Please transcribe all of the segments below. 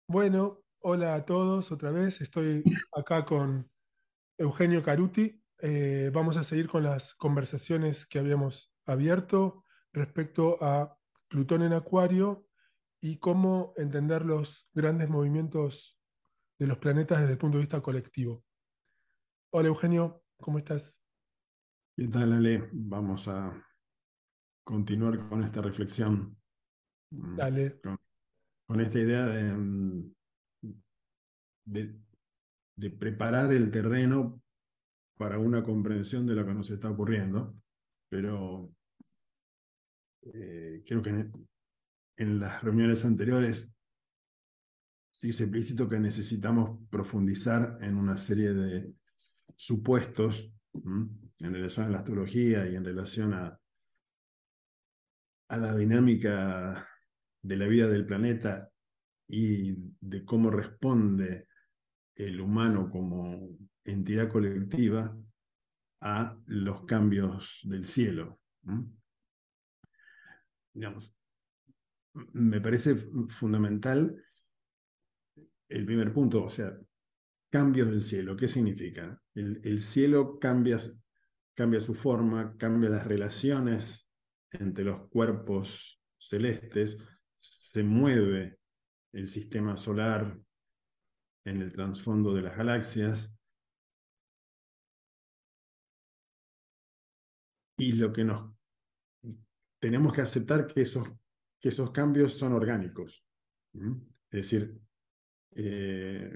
Bueno, hola a todos otra vez. Estoy acá con Eugenio Caruti. Vamos a seguir con las conversaciones que habíamos abierto respecto a Plutón en Acuario y cómo entender los grandes movimientos de los planetas desde el punto de vista colectivo. Hola Eugenio, ¿cómo estás? ¿Qué tal, Ale? Vamos a continuar con esta reflexión, mm, Dale. con esta idea de, de preparar el terreno para una comprensión de lo que nos está ocurriendo, pero creo que en las reuniones anteriores sí se explícito que necesitamos profundizar en una serie de supuestos, en relación a la astrología y en relación a la dinámica de la vida del planeta y de cómo responde el humano como entidad colectiva a los cambios del cielo. ¿No? Digamos, me parece fundamental el primer punto, o sea, cambios del cielo. ¿Qué significa? El cielo cambia su forma, cambia las relaciones entre los cuerpos celestes, se mueve el sistema solar en el trasfondo de las galaxias, y lo que nos tenemos que aceptar que esos cambios son orgánicos. ¿Mm? Es decir, eh,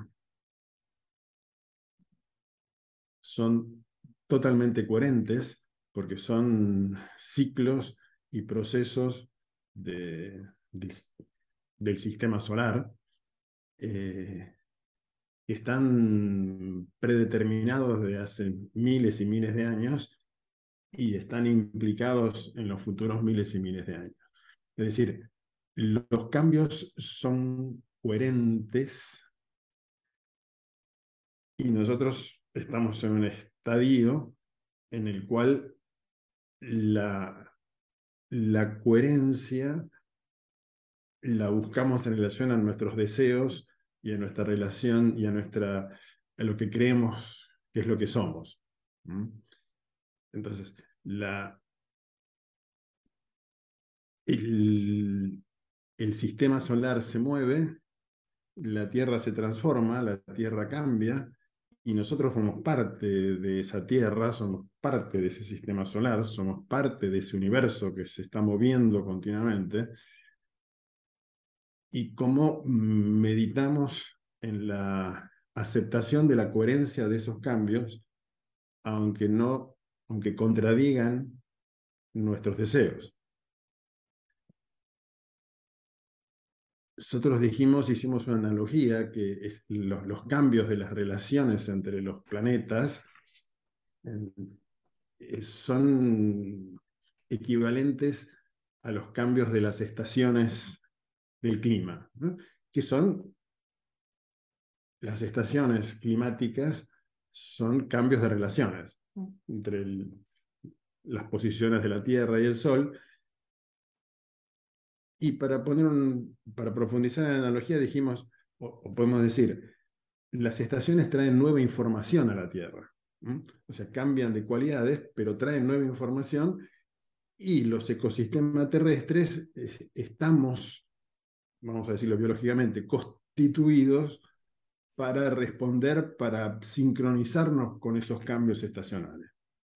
son totalmente coherentes porque son ciclos y procesos del, del sistema solar, eh, que están predeterminados desde hace miles y miles de años y están implicados en los futuros miles y miles de años. Es decir, los cambios son coherentes y nosotros estamos en un estadio en el cual la, la coherencia la buscamos en relación a nuestros deseos y a nuestra relación y a lo que creemos que es lo que somos. ¿Mm? Entonces, el, el sistema solar se mueve, la Tierra se transforma, la Tierra cambia, y nosotros somos parte de esa Tierra, somos parte de ese sistema solar, somos parte de ese universo que se está moviendo continuamente, y cómo meditamos en la aceptación de la coherencia de esos cambios, aunque no, aunque contradigan nuestros deseos. Nosotros dijimos, hicimos una analogía que los cambios de las relaciones entre los planetas son equivalentes a los cambios de las estaciones del clima, ¿no? Que son las estaciones climáticas, son cambios de relaciones entre las posiciones de la Tierra y el Sol. Y para profundizar en la analogía dijimos, o podemos decir, las estaciones traen nueva información a la Tierra. ¿Mm? O sea, cambian de cualidades, pero traen nueva información, y los ecosistemas terrestres estamos, vamos a decirlo biológicamente, constituidos para responder, para sincronizarnos con esos cambios estacionales.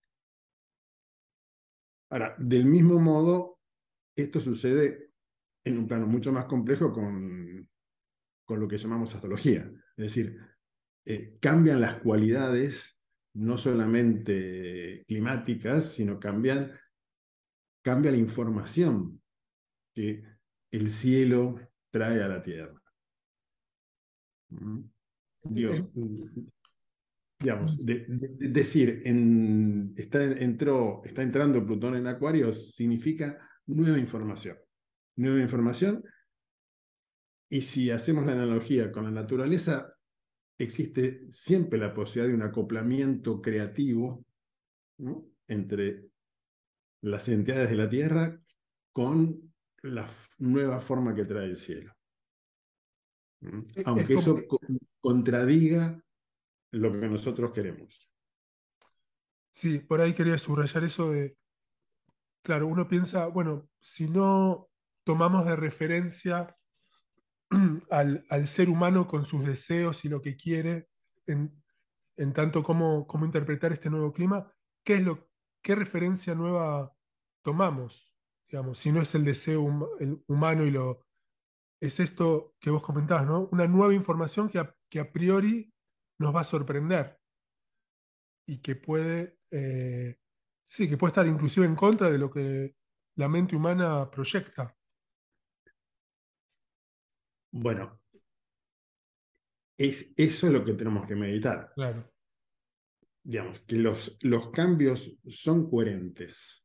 Ahora, del mismo modo, esto sucede en un plano mucho más complejo con lo que llamamos astrología. Es decir, cambian las cualidades no solamente climáticas, sino cambia la información que el cielo trae a la Tierra. ¿Mm? Digo, En- digamos, decir, está entrando Plutón en Acuario significa nueva información. Nueva información, y si hacemos la analogía con la naturaleza, existe siempre la posibilidad de un acoplamiento creativo, ¿no? Entre las entidades de la Tierra con la nueva forma que trae el cielo. Es Aunque como, eso contradiga lo que nosotros queremos. sí, por ahí quería subrayar eso de, claro, uno piensa, bueno, si no tomamos de referencia al ser humano con sus deseos y lo que quiere, en tanto cómo interpretar este nuevo clima, qué referencia nueva tomamos? Digamos, si no es el deseo el humano es esto que vos comentabas, ¿no? Una nueva información que a priori nos va a sorprender y que sí, que puede estar inclusive en contra de lo que la mente humana proyecta. Bueno, eso es lo que tenemos que meditar. Claro, Digamos, que los cambios son coherentes,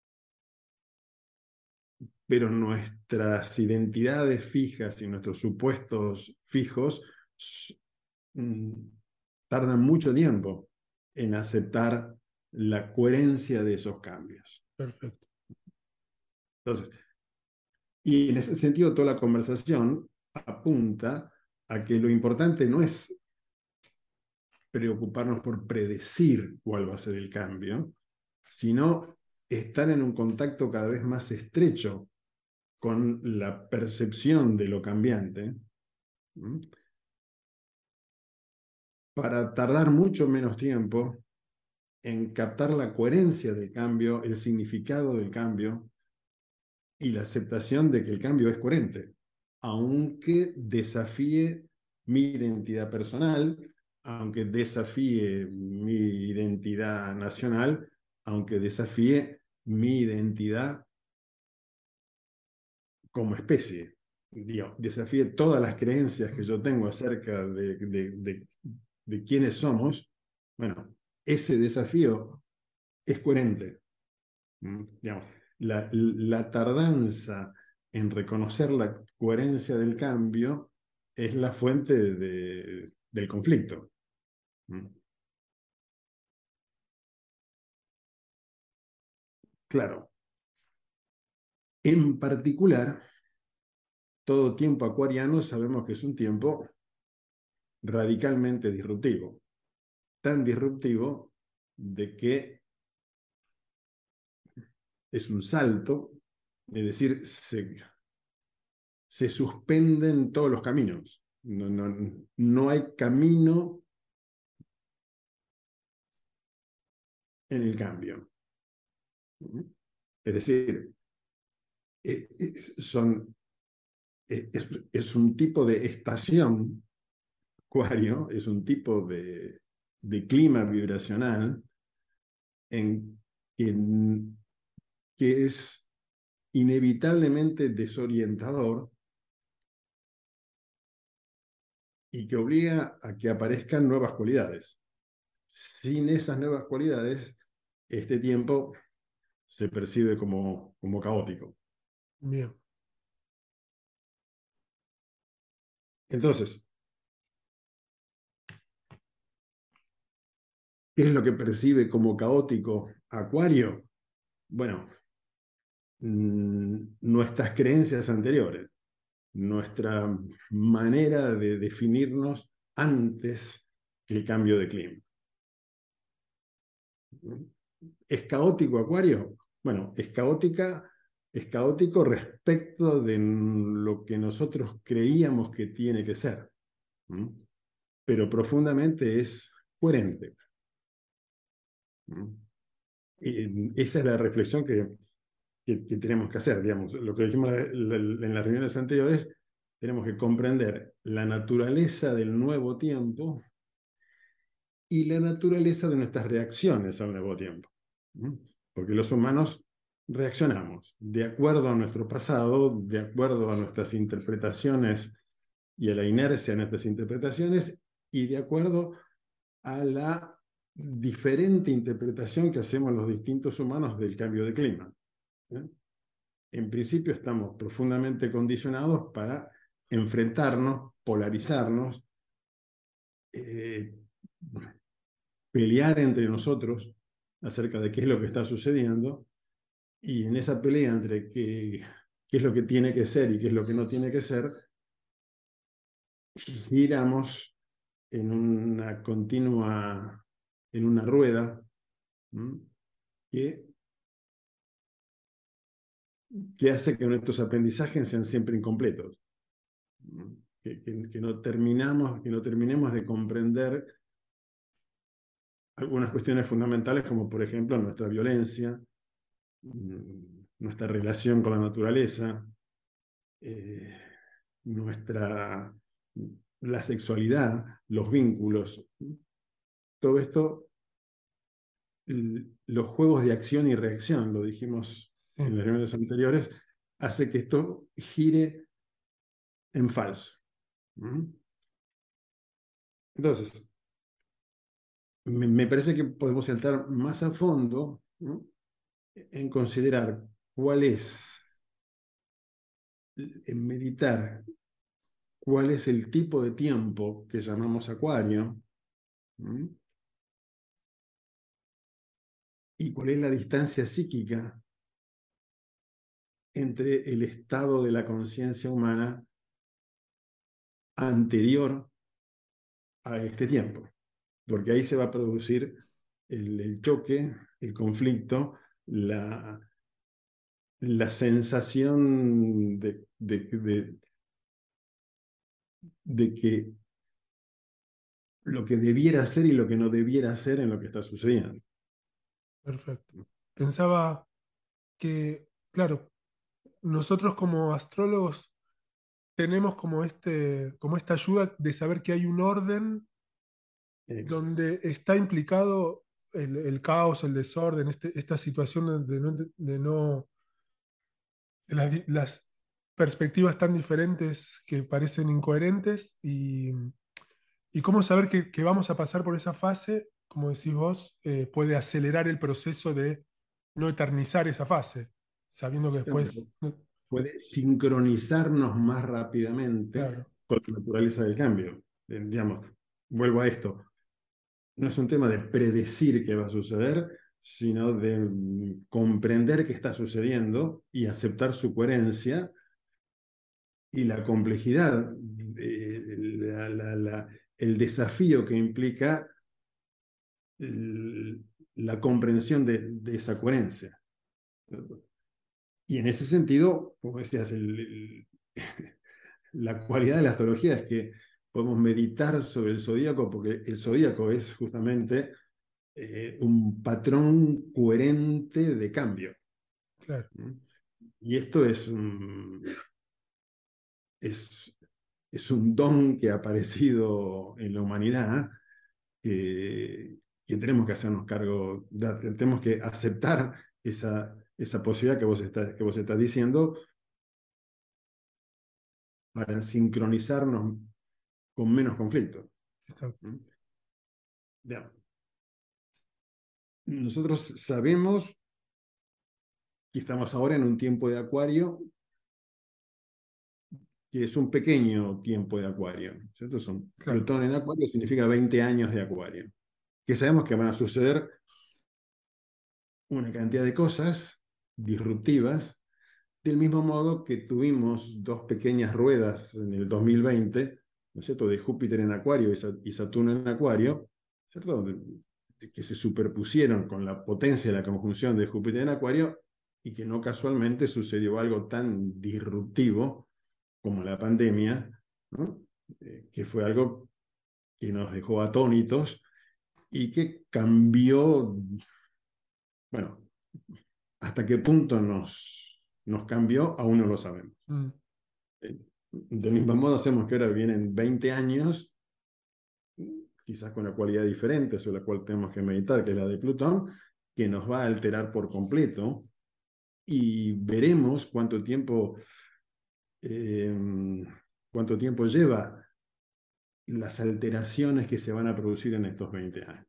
pero nuestras identidades fijas y nuestros supuestos fijos mm, tardan mucho tiempo en aceptar la coherencia de esos cambios. perfecto. Entonces, y en ese sentido, toda la conversación apunta a que lo importante no es preocuparnos por predecir cuál va a ser el cambio, sino estar en un contacto cada vez más estrecho con la percepción de lo cambiante, ¿m? Para tardar mucho menos tiempo en captar la coherencia del cambio, el significado del cambio y la aceptación de que el cambio es coherente, aunque desafíe mi identidad personal, aunque desafíe mi identidad nacional, aunque desafíe mi identidad como especie. Digo, desafíe todas las creencias que Mm, yo tengo acerca de quiénes somos. Bueno, ese desafío es coherente. Digamos, la tardanza en reconocer la coherencia del cambio es la fuente del conflicto. ¿Mm? Claro, en particular, todo tiempo acuariano sabemos que es un tiempo radicalmente disruptivo, tan disruptivo de que es un salto, es decir, se suspenden todos los caminos. No hay camino en el cambio. Es decir, son, es un tipo de estación, acuario, es un tipo de clima vibracional en, en, que es inevitablemente desorientador y que obliga a que aparezcan nuevas cualidades. Sin esas nuevas cualidades, este tiempo se percibe como caótico. bien, Entonces, ¿qué es lo que percibe como caótico Acuario? Bueno, nuestras creencias anteriores, nuestra manera de definirnos antes que el cambio de clima. ¿Es caótico Acuario? Bueno, es caótico respecto de lo que nosotros creíamos que tiene que ser, pero profundamente es coherente. Y esa es la reflexión que tenemos que hacer, digamos. Lo que dijimos en las reuniones anteriores, tenemos que comprender la naturaleza del nuevo tiempo y la naturaleza de nuestras reacciones al nuevo tiempo. Porque los humanos reaccionamos de acuerdo a nuestro pasado, de acuerdo a nuestras interpretaciones y a la inercia de nuestras interpretaciones y de acuerdo a la diferente interpretación que hacemos los distintos humanos del cambio de clima. En principio estamos profundamente condicionados para enfrentarnos, polarizarnos, eh, pelear entre nosotros acerca de qué es lo que está sucediendo, y en esa pelea entre qué es lo que tiene que ser y qué es lo que no tiene que ser, giramos en una continua, en una rueda, ¿m? que, que hace que nuestros aprendizajes sean siempre incompletos. ¿M? Que no terminamos, que no terminemos de comprender algunas cuestiones fundamentales, como por ejemplo nuestra violencia, nuestra relación con la naturaleza, eh, nuestra, la sexualidad, los vínculos. Todo esto, los juegos de acción y reacción, lo dijimos Sí, en las reuniones anteriores, hace que esto gire en falso. Entonces, me parece que podemos entrar más a fondo, ¿no? En considerar cuál es, en meditar cuál es el tipo de tiempo que llamamos acuario, ¿m? Y cuál es la distancia psíquica entre el estado de la conciencia humana anterior a este tiempo, porque ahí se va a producir el choque, el conflicto, la sensación de que lo que debiera ser y lo que no debiera ser en lo que está sucediendo. perfecto. Pensaba que, claro, nosotros como astrólogos tenemos como esta ayuda de saber que hay un orden donde está implicado el caos, el desorden, esta situación de las perspectivas tan diferentes que parecen incoherentes y cómo saber que vamos a pasar por esa fase, como decís vos, puede acelerar el proceso de no eternizar esa fase, sabiendo que después, Puede sincronizarnos más rápidamente claro, con la naturaleza del cambio. Digamos, vuelvo a esto, no es un tema de predecir qué va a suceder, sino de comprender qué está sucediendo y aceptar su coherencia y la complejidad, el desafío que implica la comprensión de esa coherencia. Y en ese sentido, como decías, la cualidad de la astrología es que podemos meditar sobre el zodíaco porque el zodíaco es justamente un patrón coherente de cambio. claro, Y esto es, es un don que ha aparecido en la humanidad que tenemos que hacernos cargo, tenemos que aceptar esa posibilidad que vos estás diciendo para sincronizarnos con menos conflicto. exacto, Ya. Nosotros sabemos que estamos ahora en un tiempo de Acuario que es un pequeño tiempo de Acuario, ¿cierto? claro. Plutón en Acuario significa 20 años de Acuario, que sabemos que van a suceder una cantidad de cosas disruptivas, del mismo modo que tuvimos dos pequeñas ruedas en el 2020, ¿no es cierto?, de Júpiter en Acuario y Saturno en Acuario, ¿cierto?, que se superpusieron con la potencia de la conjunción de Júpiter en Acuario y que no casualmente sucedió algo tan disruptivo como la pandemia, ¿no? Que fue algo que nos dejó atónitos y que cambió, bueno, hasta qué punto nos cambió, aún no lo sabemos. Mm, Del mismo modo, hacemos que ahora vienen 20 años, quizás con una cualidad diferente sobre la cual tenemos que meditar, que es la de Plutón, que nos va a alterar por completo y veremos eh, cuánto tiempo lleva las alteraciones que se van a producir en estos 20 años.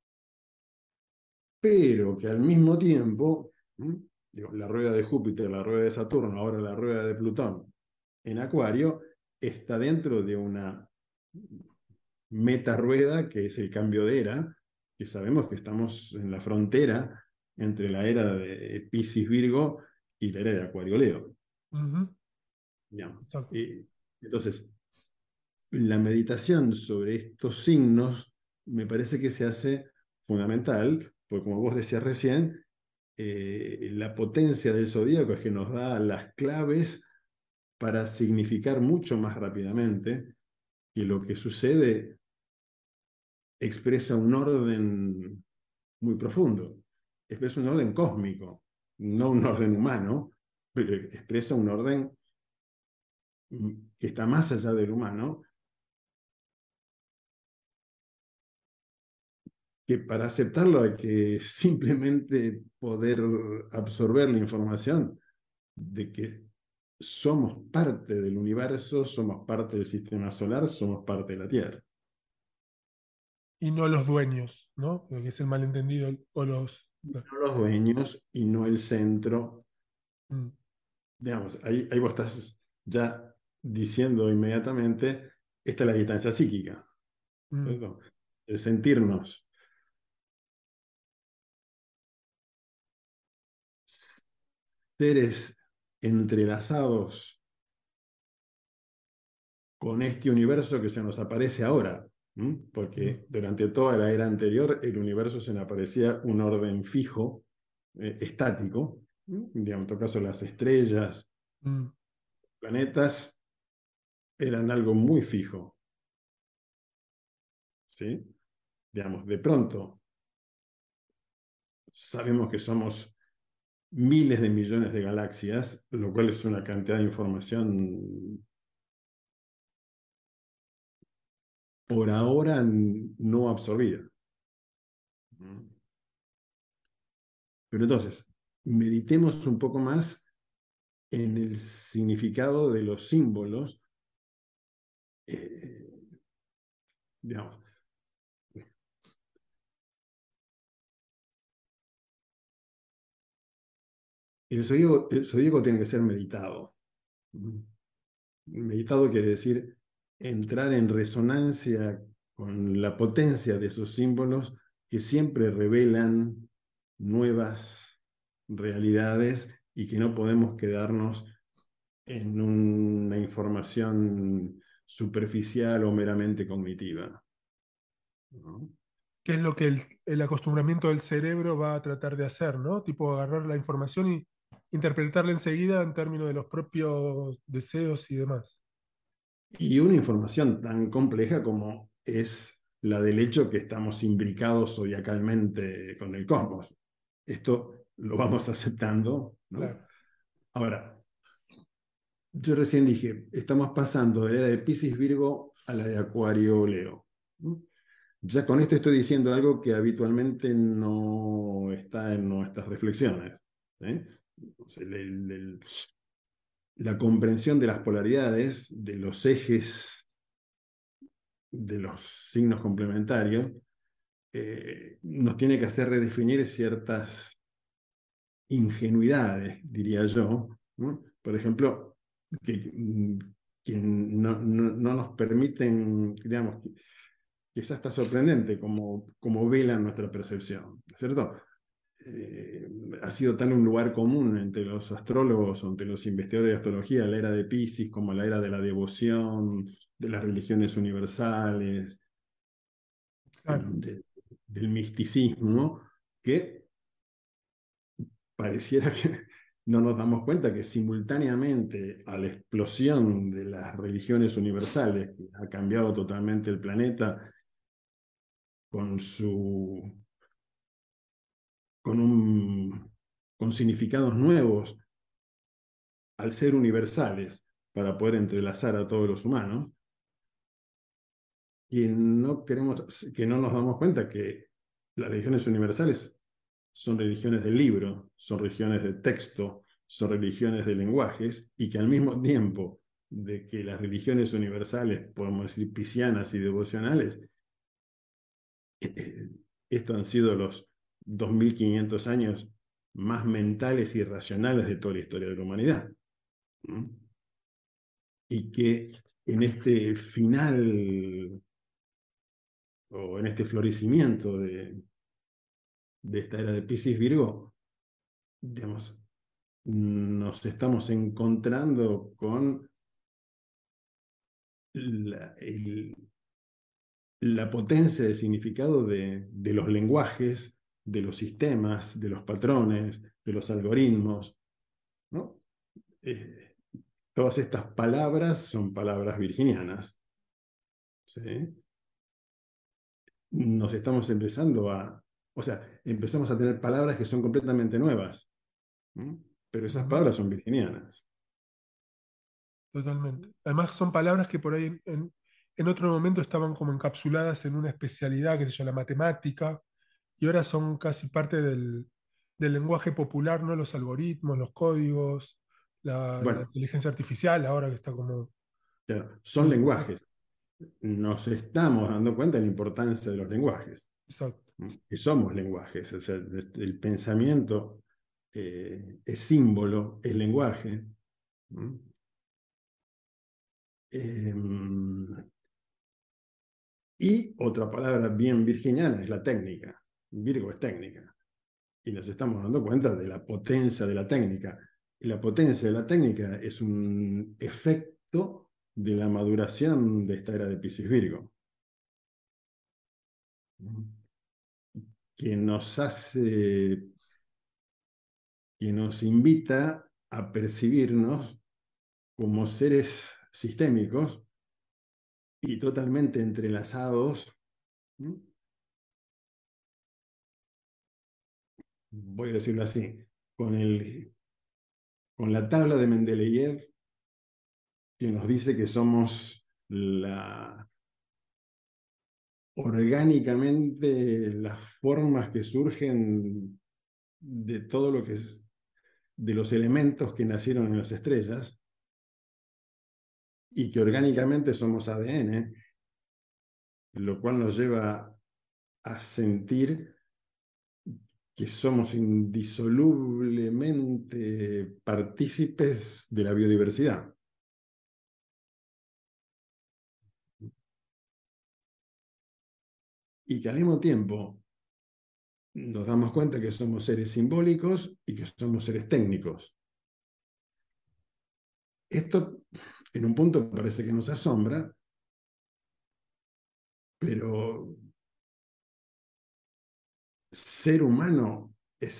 Pero que al mismo tiempo, digo, la rueda de Júpiter, la rueda de Saturno, ahora la rueda de Plutón en Acuario, está dentro de una meta rueda que es el cambio de era, que sabemos que estamos en la frontera entre la era de Piscis-Virgo y la era de Acuario-Leo. ujú, Digamos. exacto. Entonces, la meditación sobre estos signos me parece que se hace fundamental, porque como vos decías recién, la potencia del zodíaco es que nos da las claves para significar mucho más rápidamente que lo que sucede expresa un orden muy profundo, expresa un orden cósmico, no un orden humano, pero expresa un orden que está más allá del humano, que para aceptarlo hay que simplemente poder absorber la información de que somos parte del universo, somos parte del sistema solar, somos parte de la Tierra. Y no los dueños, ¿no? Lo que es el malentendido, o los... No los dueños y no el centro. Mm, Digamos, ahí vos estás ya diciendo inmediatamente, esta es la distancia psíquica, mm. ¿cierto? El sentirnos seres entrelazados con este universo que se nos aparece ahora, ¿m? Mm, Porque durante toda la era anterior el universo se nos aparecía un orden fijo, estático, ¿m? Digamos, en todo caso las estrellas, mm. planetas eran algo muy fijo, ¿sí? Digamos, de pronto sabemos que somos miles de millones de galaxias, lo cual es una cantidad de información por ahora no absorbida. Pero entonces, meditemos un poco más en el significado de los símbolos. eh, digamos, el zodíaco tiene que ser meditado. Meditado quiere decir entrar en resonancia con la potencia de esos símbolos que siempre revelan nuevas realidades y que no podemos quedarnos en una información superficial o meramente cognitiva, ¿no? ¿Qué es lo que el acostumbramiento del cerebro va a tratar de hacer, ¿no? Tipo agarrar la información y interpretarla enseguida en términos de los propios deseos y demás. Y una información tan compleja como es la del hecho que estamos imbricados zodiacalmente con el cosmos. Esto lo vamos aceptando, ¿no? Claro. Ahora, yo recién dije, estamos pasando de la era de Piscis Virgo a la de Acuario Leo. ¿No? Ya con esto estoy diciendo algo que habitualmente no está en nuestras reflexiones. ¿Eh? O sea, la comprensión de las polaridades, de los ejes, de los signos complementarios, nos tiene que hacer redefinir ciertas ingenuidades, diría yo, ¿no? Por ejemplo, que no nos permiten, digamos, quizás está sorprendente como velan nuestra percepción, ¿cierto? Ha sido tan un lugar común entre los astrólogos o entre los investigadores de astrología la era de Piscis como la era de la devoción, de las religiones universales, Claro. del misticismo, que pareciera que no nos damos cuenta que simultáneamente a la explosión de las religiones universales, que ha cambiado totalmente el planeta con su con un con significados nuevos al ser universales para poder entrelazar a todos los humanos, y que no nos damos cuenta que las religiones universales son religiones del libro, son religiones de texto, son religiones de lenguajes, y que al mismo tiempo de que las religiones universales, podemos decir, piscianas y devocionales, eh, estos han sido los 2500 años más mentales y racionales de toda la historia de la humanidad. ¿No? Y que en este final o en este florecimiento de esta era de Piscis Virgo, digamos, nos estamos encontrando con la potencia de significado de los lenguajes, de los sistemas, de los patrones, de los algoritmos, ¿no? Todas estas palabras son palabras virginianas, ¿sí? Nos estamos empezando o sea, empezamos a tener palabras que son completamente nuevas, ¿no? Pero esas Ujú. palabras son virginianas. Totalmente. Además son palabras que por ahí en otro momento estaban como encapsuladas en una especialidad, que se llama la matemática, y ahora son casi parte del lenguaje popular, ¿no? Los algoritmos, los códigos, la Bueno, inteligencia artificial, ahora que está como claro, son muy fuerte. lenguajes. Nos estamos dando cuenta de la importancia de los lenguajes, Exacto. ¿no? Que somos lenguajes. O sea, el pensamiento es símbolo, es lenguaje, ¿no? Eh, y otra palabra bien virginiana es la técnica. Virgo es técnica. Y nos estamos dando cuenta de la potencia de la técnica. Y la potencia de la técnica es un efecto de la maduración de esta era de Piscis Virgo, ¿no? Que nos hace, que nos invita a percibirnos como seres sistémicos y totalmente entrelazados, ¿no? Voy a decirlo así, con, con la tabla de Mendeleev que nos dice que somos orgánicamente las formas que surgen de todo lo que es, de los elementos que nacieron en las estrellas y que orgánicamente somos ADN, lo cual nos lleva a sentir que somos indisolublemente partícipes de la biodiversidad. Y que al mismo tiempo nos damos cuenta que somos seres simbólicos y que somos seres técnicos. Esto en un punto parece que nos asombra, pero ser humano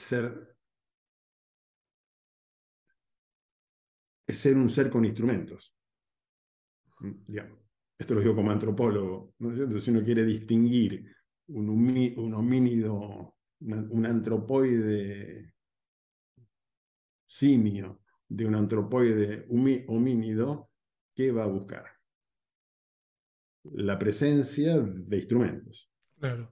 es ser un ser con instrumentos. Digamos. Esto lo digo como antropólogo, ¿no es cierto? Si uno quiere distinguir un homínido, un antropoide simio de un antropoide homínido, ¿qué va a buscar? La presencia de instrumentos Claro,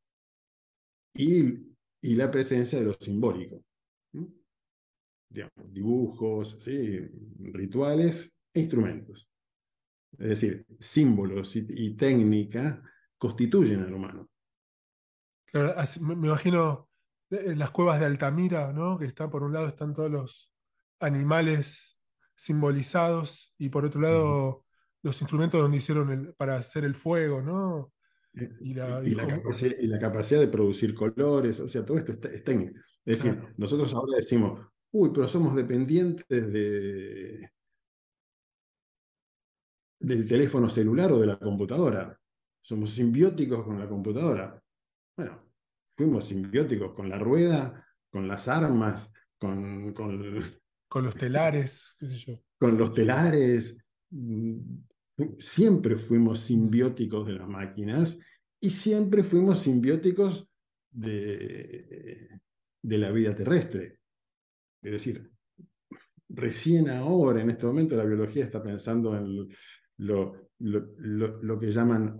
y la presencia de lo simbólico. ¿No? Digamos, dibujos, ¿sí? Rituales e instrumentos. Es decir, símbolos y técnica constituyen al humano. claro, me imagino las cuevas de Altamira, ¿no? Que está por un lado están todos los animales simbolizados y por otro Ujú. ldos los instrumentos donde hicieron para hacer el fuego, ¿no? Y la capacidad de producir colores, o sea, todo esto es técnico. Es decir, Claro, nosotros ahora decimos, uy, pero somos dependientes del teléfono celular o de la computadora. Somos simbióticos con la computadora. Bueno, fuimos simbióticos con la rueda, con las armas, con los telares, qué sé yo. con los telares. Siempre fuimos Mm. simbióticos de las máquinas y siempre fuimos simbióticos de la vida terrestre. Es decir, recién ahora, en este momento, la biología está pensando en lo que llaman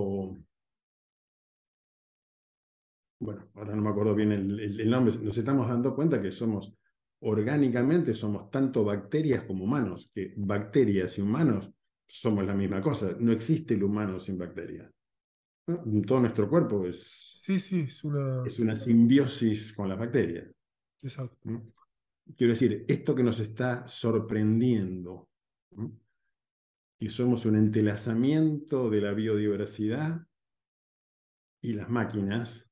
bueno, ahora no me acuerdo bien el nombre, nos estamos dando cuenta que orgánicamente somos tanto bacterias como humanos, que bacterias y humanos somos la misma cosa, no existe el humano sin bacterias, ¿no? Todo nuestro cuerpo Sí, sí, es una simbiosis con las bacterias, exacto. ¿no? Quiero decir, esto que nos está sorprendiendo, ¿no? Que somos un entrelazamiento de la biodiversidad y las máquinas,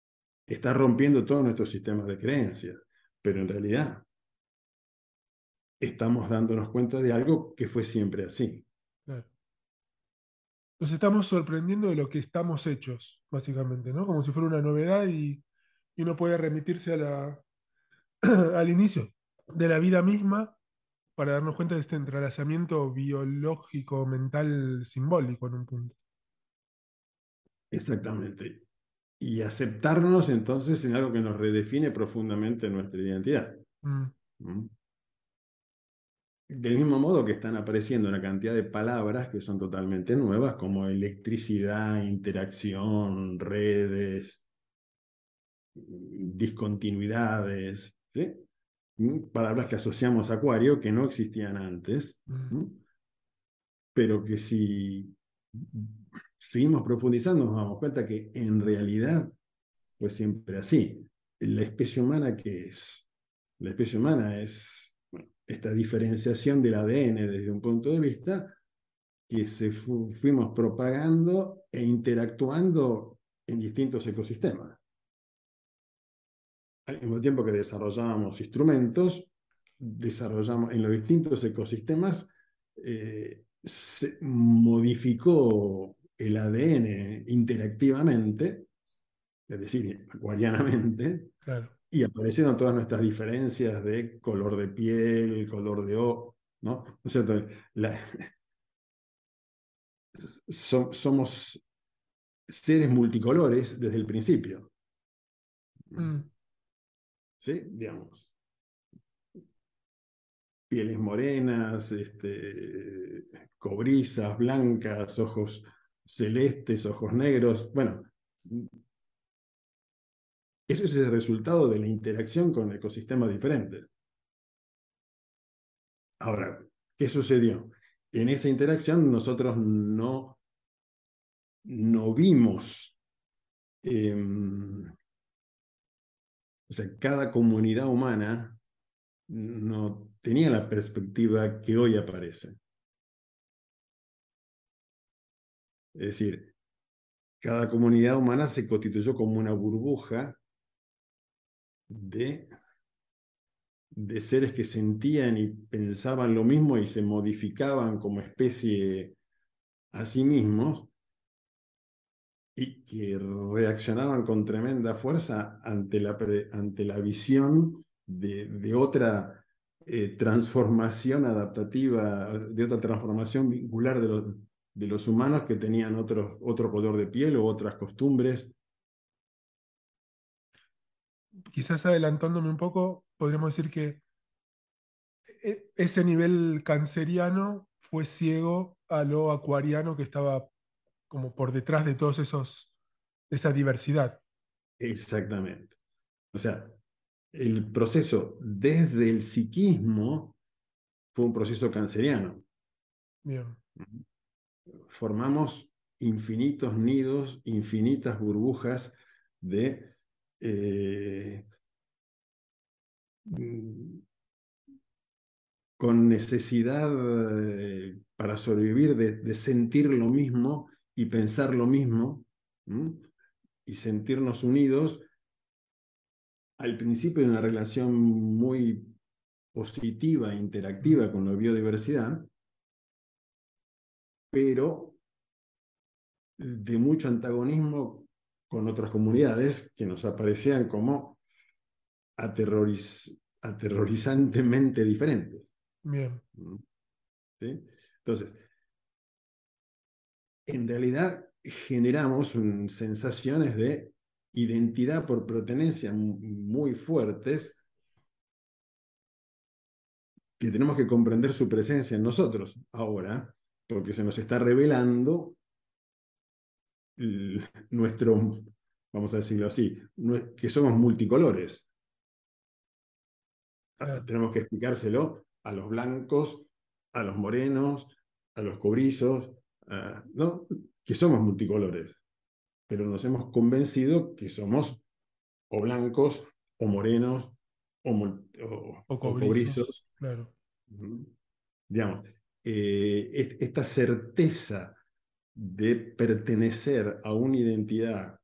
está rompiendo todos nuestros sistemas de creencias, pero en realidad estamos dándonos cuenta de algo que fue siempre así. claro. Nos estamos sorprendiendo de lo que estamos hechos, básicamente, ¿no? Como si fuera una novedad y uno puede remitirse al inicio de la vida misma para darnos cuenta de este entrelazamiento biológico, mental, simbólico en un punto. Exactamente. Y aceptarnos entonces en algo que nos redefine profundamente nuestra identidad. Mm, ¿Mm? Del mismo modo que están apareciendo una cantidad de palabras que son totalmente nuevas, como electricidad, interacción, redes, discontinuidades, ¿sí? Palabras que asociamos a Acuario que no existían antes, mm, ¿sí? Pero que si seguimos profundizando nos damos cuenta que en realidad fue siempre así. La especie humana, ¿qué es? La especie humana es, bueno, esta diferenciación del ADN desde un punto de vista que fuimos propagando e interactuando en distintos ecosistemas. Al mismo tiempo que desarrollábamos instrumentos, desarrollamos en los distintos ecosistemas, se modificó el ADN interactivamente, es decir, acuarianamente, claro. y aparecieron todas nuestras diferencias de color de piel, color de ojo, ¿no? ¿No es cierto? Somos seres multicolores desde el principio, Mm, ¿sí? Digamos, pieles morenas, cobrizas, blancas, ojos celestes, ojos negros. Bueno, eso es el resultado de la interacción con ecosistemas diferentes. Ahora, ¿qué sucedió? En esa interacción nosotros no vimos, eh, o sea, cada comunidad humana no tenía la perspectiva que hoy aparece. Es decir, cada comunidad humana se constituyó como una burbuja de, de seres que sentían y pensaban lo mismo y se modificaban como especie a sí mismos y que reaccionaban con tremenda fuerza ante la visión de otra transformación adaptativa, de otra transformación vincular de los humanos que tenían otro color de piel o otras costumbres. quizás adelantándome un poco, podríamos decir que ese nivel canceriano fue ciego a lo acuariano que estaba como por detrás de todos de esa diversidad. Exactamente. O sea, el proceso desde el psiquismo fue un proceso canceriano. Bien. Formamos infinitos nidos, infinitas burbujas de eh, con necesidad para sobrevivir de sentir lo mismo y pensar lo mismo, ¿m? Y sentirnos unidos al principio de una relación muy positiva e Mm, interactiva con la biodiversidad, pero de mucho antagonismo con otras comunidades que nos aparecían como aterrorizantemente diferentes. bien. ¿Sí? Entonces, en realidad generamos sensaciones de identidad por pertenencia muy fuertes que tenemos que comprender su presencia en nosotros ahora, porque se nos está revelando nuestro, vamos a decirlo así, que somos multicolores. Claro. Tenemos que explicárselo a los blancos, a los morenos, a los cobrizos, ¿no? Que somos multicolores, pero nos hemos convencido que somos o blancos, o morenos, O o cobrizos, cobrizos. claro. Digamos, esta certeza de pertenecer a una identidad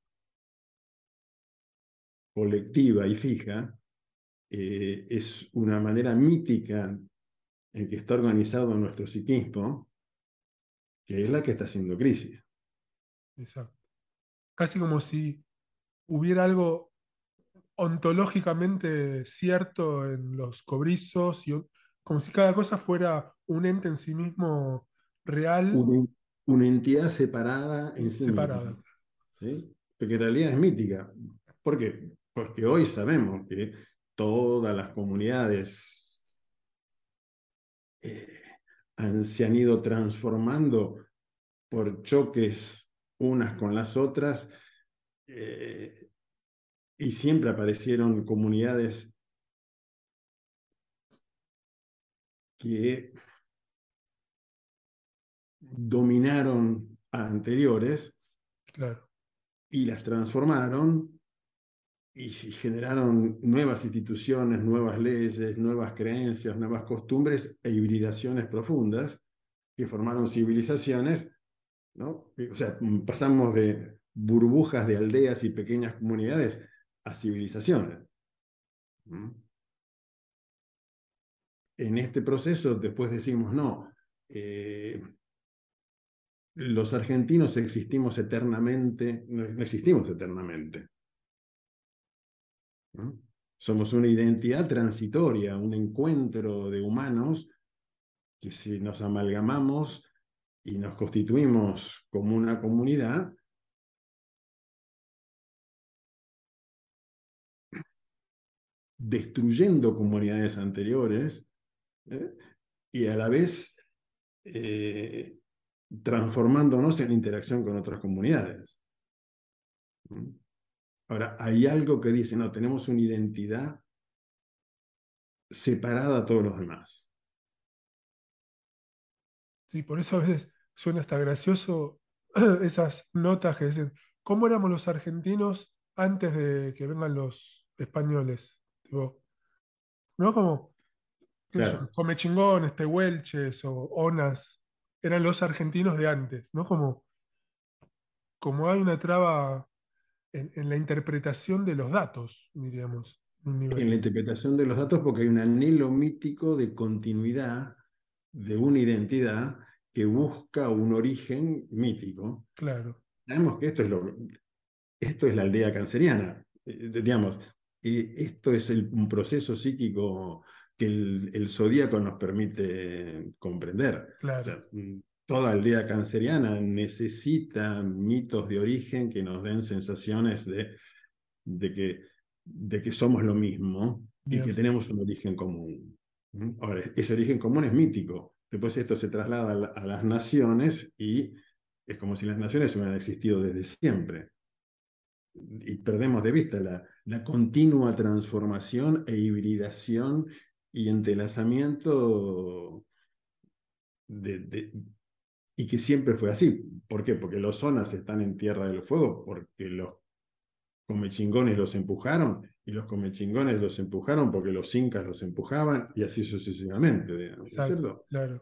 colectiva y fija es una manera mítica en que está organizado nuestro psiquismo, que es la que está haciendo crisis. exacto. Casi como si hubiera algo ontológicamente cierto en los cobrizos, como si cada cosa fuera un ente en sí mismo real, Una, una entidad separada en sí misma, separada. ¿sí? Porque en realidad es mítica. ¿Por qué? Porque hoy sabemos que todas las comunidades eh, se han ido transformando por choques unas con las otras, eh, y siempre aparecieron comunidades que dominaron a anteriores Claro, y las transformaron y generaron nuevas instituciones, nuevas leyes, nuevas creencias, nuevas costumbres e hibridaciones profundas que formaron civilizaciones, ¿no? O sea, pasamos de burbujas de aldeas y pequeñas comunidades a civilizaciones. En este proceso después decimos, no, eh, los argentinos existimos eternamente, no, no existimos eternamente, ¿no? Somos una identidad transitoria, un encuentro de humanos que si nos amalgamamos y nos constituimos como una comunidad, destruyendo comunidades anteriores, ¿eh? Y a la vez eh, transformándonos en interacción con otras comunidades. Ahora, hay algo que dice, no, tenemos una identidad separada a todos los demás. sí, por eso a veces suena hasta gracioso esas notas que dicen, ¿cómo éramos los argentinos antes de que vengan los españoles? Tipo, ¿no? Como, qué sé yo, Claro, Comechingones, Tehuelches o Onas, eran los argentinos de antes, ¿no? Como hay una traba en la interpretación de los datos, diríamos, en un en la nivel. interpretación de los datos porque hay un anhelo mítico de continuidad de una identidad que busca un origen mítico. Claro, Sabemos que esto es la aldea canceriana, digamos, y esto es un proceso psíquico que el zodíaco nos permite comprender. O sea, claro, toda aldea canceriana necesita mitos de origen que nos den sensaciones de que, de que somos lo mismo y que bien, tenemos un origen común. Ahora, ese origen común es mítico. Después esto se traslada a las naciones y es como si las naciones hubieran existido desde siempre y perdemos de vista la continua transformación e hibridación y entrelazamiento de, y que siempre fue así. ¿Por qué? Porque los zonas están en Tierra del Fuego, porque los comechingones los empujaron y los comechingones los empujaron porque los incas los empujaban y así sucesivamente, digamos, ¿no es exacto, cierto? claro.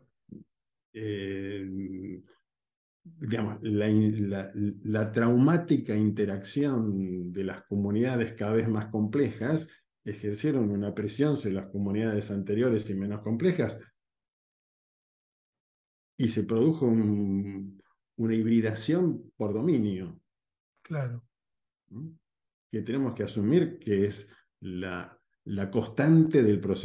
Eh, digamos, la traumática interacción de las comunidades cada vez más complejas ejercieron una presión sobre las comunidades anteriores y menos complejas y se produjo una hibridación por dominio, Claro. ¿no? Que tenemos que asumir que es la constante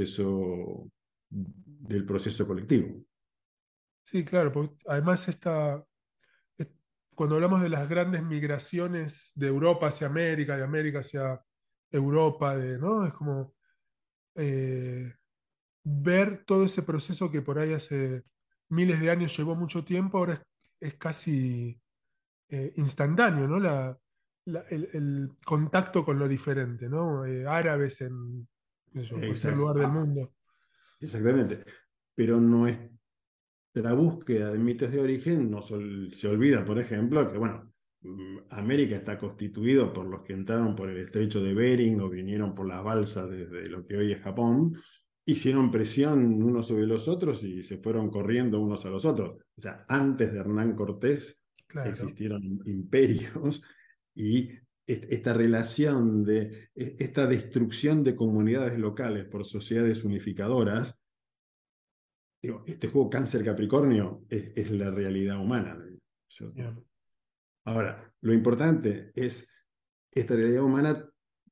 del proceso colectivo. Sí, claro, porque además es- cuando hablamos de las grandes migraciones de Europa hacia América, de América hacia Europa, ¿no? Es como eh, ver todo ese proceso que por ahí hace miles de años llevó mucho tiempo, ahora es casi instantáneo, ¿no? El contacto con lo diferente, ¿no? Árabes en, qué sé yo, cualquier lugar del mundo. Exactamente. Pero nuestra búsqueda de mitos de origen no se olvida, por ejemplo, que bueno, América está constituido por los que entraron por el estrecho de Bering o vinieron por las balsas desde lo que hoy es Japón, hicieron presión unos sobre los otros y se fueron corriendo unos a los otros. O sea, antes de Hernán Cortés Claro, existieron imperios y esta relación esta destrucción de comunidades locales por sociedades unificadoras digo, este juego Cáncer-Capricornio es la realidad humana, ¿cierto? Bien. Ahora, lo importante es, esta realidad humana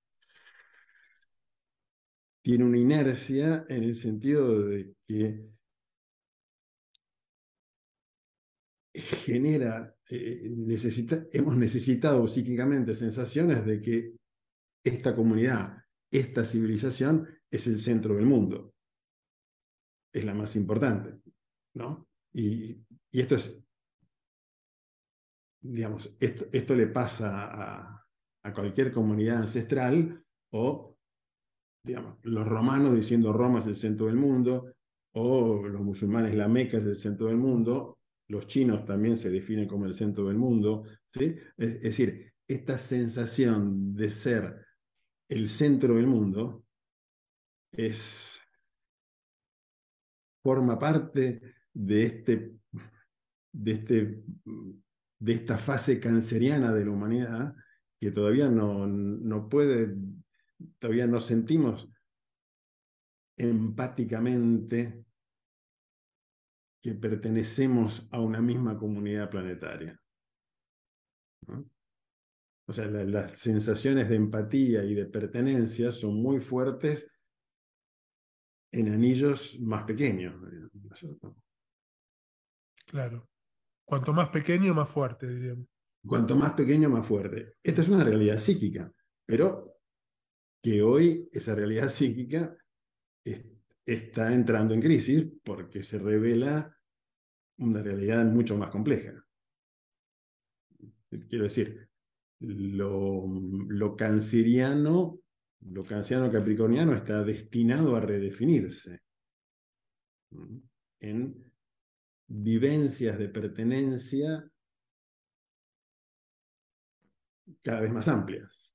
tiene una inercia en el sentido de que genera, hemos necesitado psíquicamente sensaciones de que esta comunidad, esta civilización es el centro del mundo, es la más importante, ¿no? Y esto es, digamos, esto le pasa a cualquier comunidad ancestral, o, digamos, los romanos diciendo Roma es el centro del mundo, o los musulmanes la Meca es el centro del mundo, los chinos también se definen como el centro del mundo, ¿sí? Es decir, esta sensación de ser el centro del mundo es, forma parte de, de, este, de esta fase canceriana de la humanidad que todavía no puede, todavía no sentimos empáticamente que pertenecemos a una misma comunidad planetaria, ¿no? O sea, las sensaciones de empatía y de pertenencia son muy fuertes en anillos más pequeños, ¿no? Claro. Cuanto más pequeño, más fuerte, diríamos. Cuanto más pequeño, más fuerte. Esta es una realidad psíquica, pero que hoy esa realidad psíquica es, está entrando en crisis porque se revela una realidad mucho más compleja. Quiero decir, lo canceriano, lo canceriano capricorniano está destinado a redefinirse, ¿no? En vivencias de pertenencia cada vez más amplias.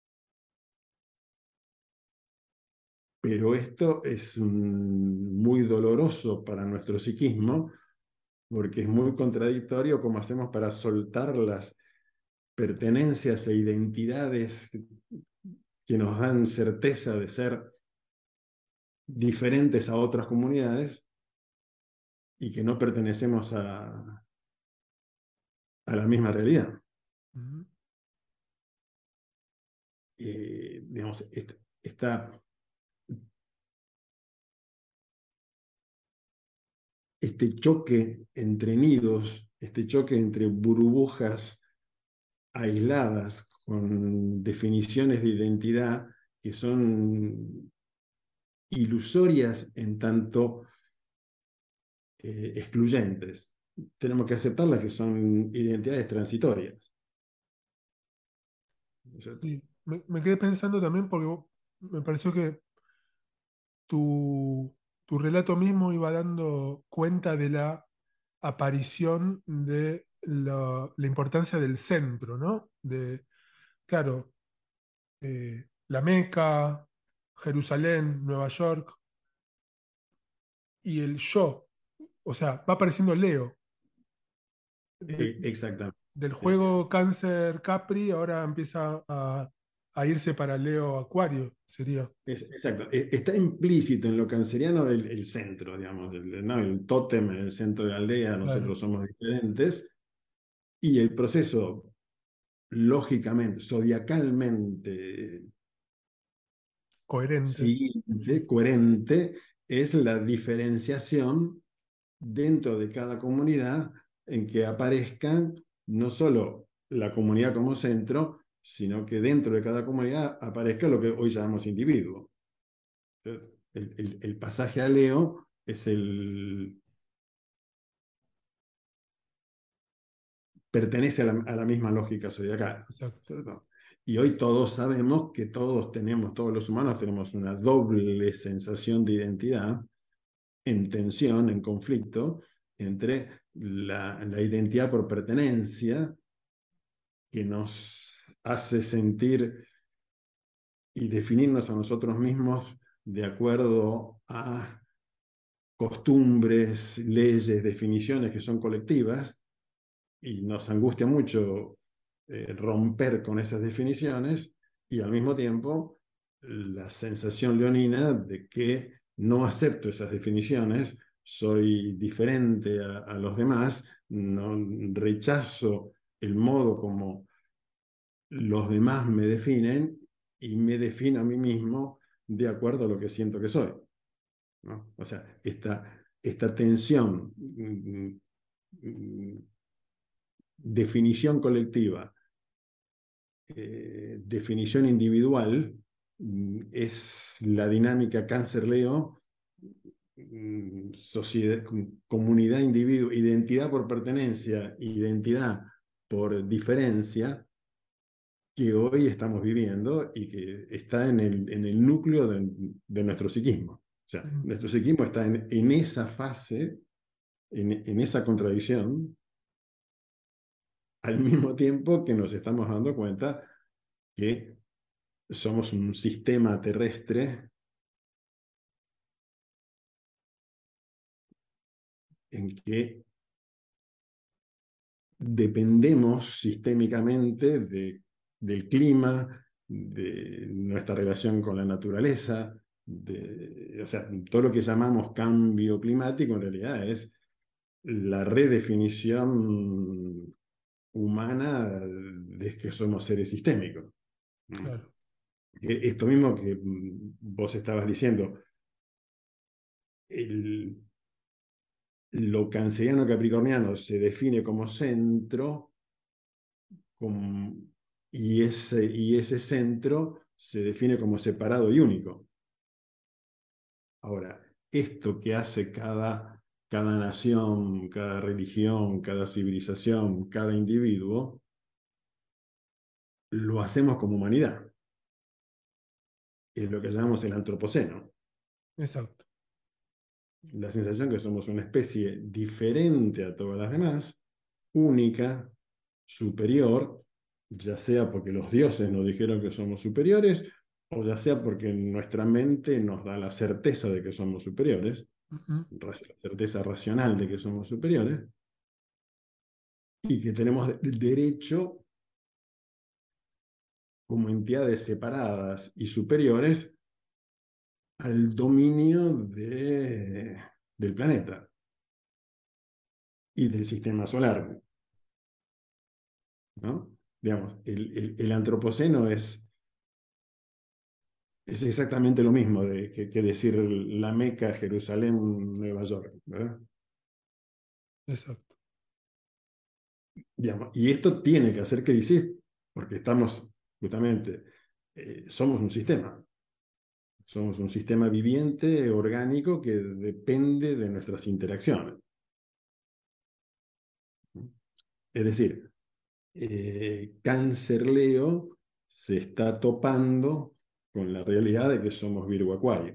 Pero esto es muy doloroso para nuestro psiquismo porque es muy contradictorio cómo hacemos para soltar las pertenencias e identidades que nos dan certeza de ser diferentes a otras comunidades y que no pertenecemos a la misma realidad. Ujú. Digamos, esta, este choque entre nidos, este choque entre burbujas aisladas con definiciones de identidad que son ilusorias en tanto excluyentes. Tenemos que aceptarlas que son identidades transitorias, ¿no es cierto? Sí, me quedé pensando también porque me pareció que tu relato mismo iba dando cuenta de la aparición de la importancia del centro, ¿no? De, claro, la Meca, Jerusalén, Nueva York y el yo. O sea, va apareciendo Leo. De- Exactamente. del juego Cáncer Capri, ahora empieza a irse para Leo Acuario, sería. Exacto. Está implícito en lo canceriano el centro, digamos, ¿no? El tótem en el centro de la aldea, Claro, nosotros somos diferentes, y el proceso, lógicamente, zodiacalmente coherente. siguiente, coherente, es la diferenciación dentro de cada comunidad en que aparezcan no solo la comunidad como centro, sino que dentro de cada comunidad aparezca lo que hoy llamamos individuo. El pasaje a Leo es pertenece a la misma lógica zodiacal, Exacto. ¿cierto? Y hoy todos sabemos que todos tenemos, todos los humanos tenemos una doble sensación de identidad en tensión, en conflicto, entre la identidad por pertenencia, que nos hace sentir y definirnos a nosotros mismos de acuerdo a costumbres, leyes, definiciones que son colectivas, y nos angustia mucho romper con esas definiciones, y al mismo tiempo la sensación leonina de que no acepto esas definiciones soy diferente a los demás, no rechazo el modo como los demás me definen y me defino a mí mismo de acuerdo a lo que siento que soy, ¿no? O sea, esta tensión, definición colectiva, definición individual, es la dinámica cáncer-Leo, sociedad, comunidad, individuo, identidad por pertenencia, identidad por diferencia, que hoy estamos viviendo y que está en el núcleo de nuestro psiquismo. O sea, Mm, nuestro psiquismo está en esa fase, en esa contradicción, al mismo tiempo que nos estamos dando cuenta que somos un sistema terrestre en que dependemos sistémicamente del clima, de nuestra relación con la naturaleza, o sea, todo lo que llamamos cambio climático en realidad es la redefinición humana de que somos seres sistémicos. claro, Esto mismo que vos estabas diciendo, el, lo canceriano capricorniano se define como centro y ese centro se define como separado y único. Ahora, esto que hace cada nación, cada religión, cada civilización, cada individuo, lo hacemos como humanidad. Es lo que llamamos el antropoceno. exacto. La sensación que somos una especie diferente a todas las demás, única, superior, ya sea porque los dioses nos dijeron que somos superiores, o ya sea porque nuestra mente nos da la certeza de que somos superiores, Ujú, la certeza racional de que somos superiores, y que tenemos el derecho, como entidades separadas y superiores, al dominio del planeta y del sistema solar, ¿no? Digamos, el antropoceno es exactamente lo mismo que decir la Meca, Jerusalén, Nueva York, ¿verdad? exacto. Digamos, y esto tiene que hacer que decir, porque estamos justamente, somos un sistema viviente, orgánico, que depende de nuestras interacciones. Es decir, Cáncer Leo se está topando con la realidad de que somos Virgo Acuario.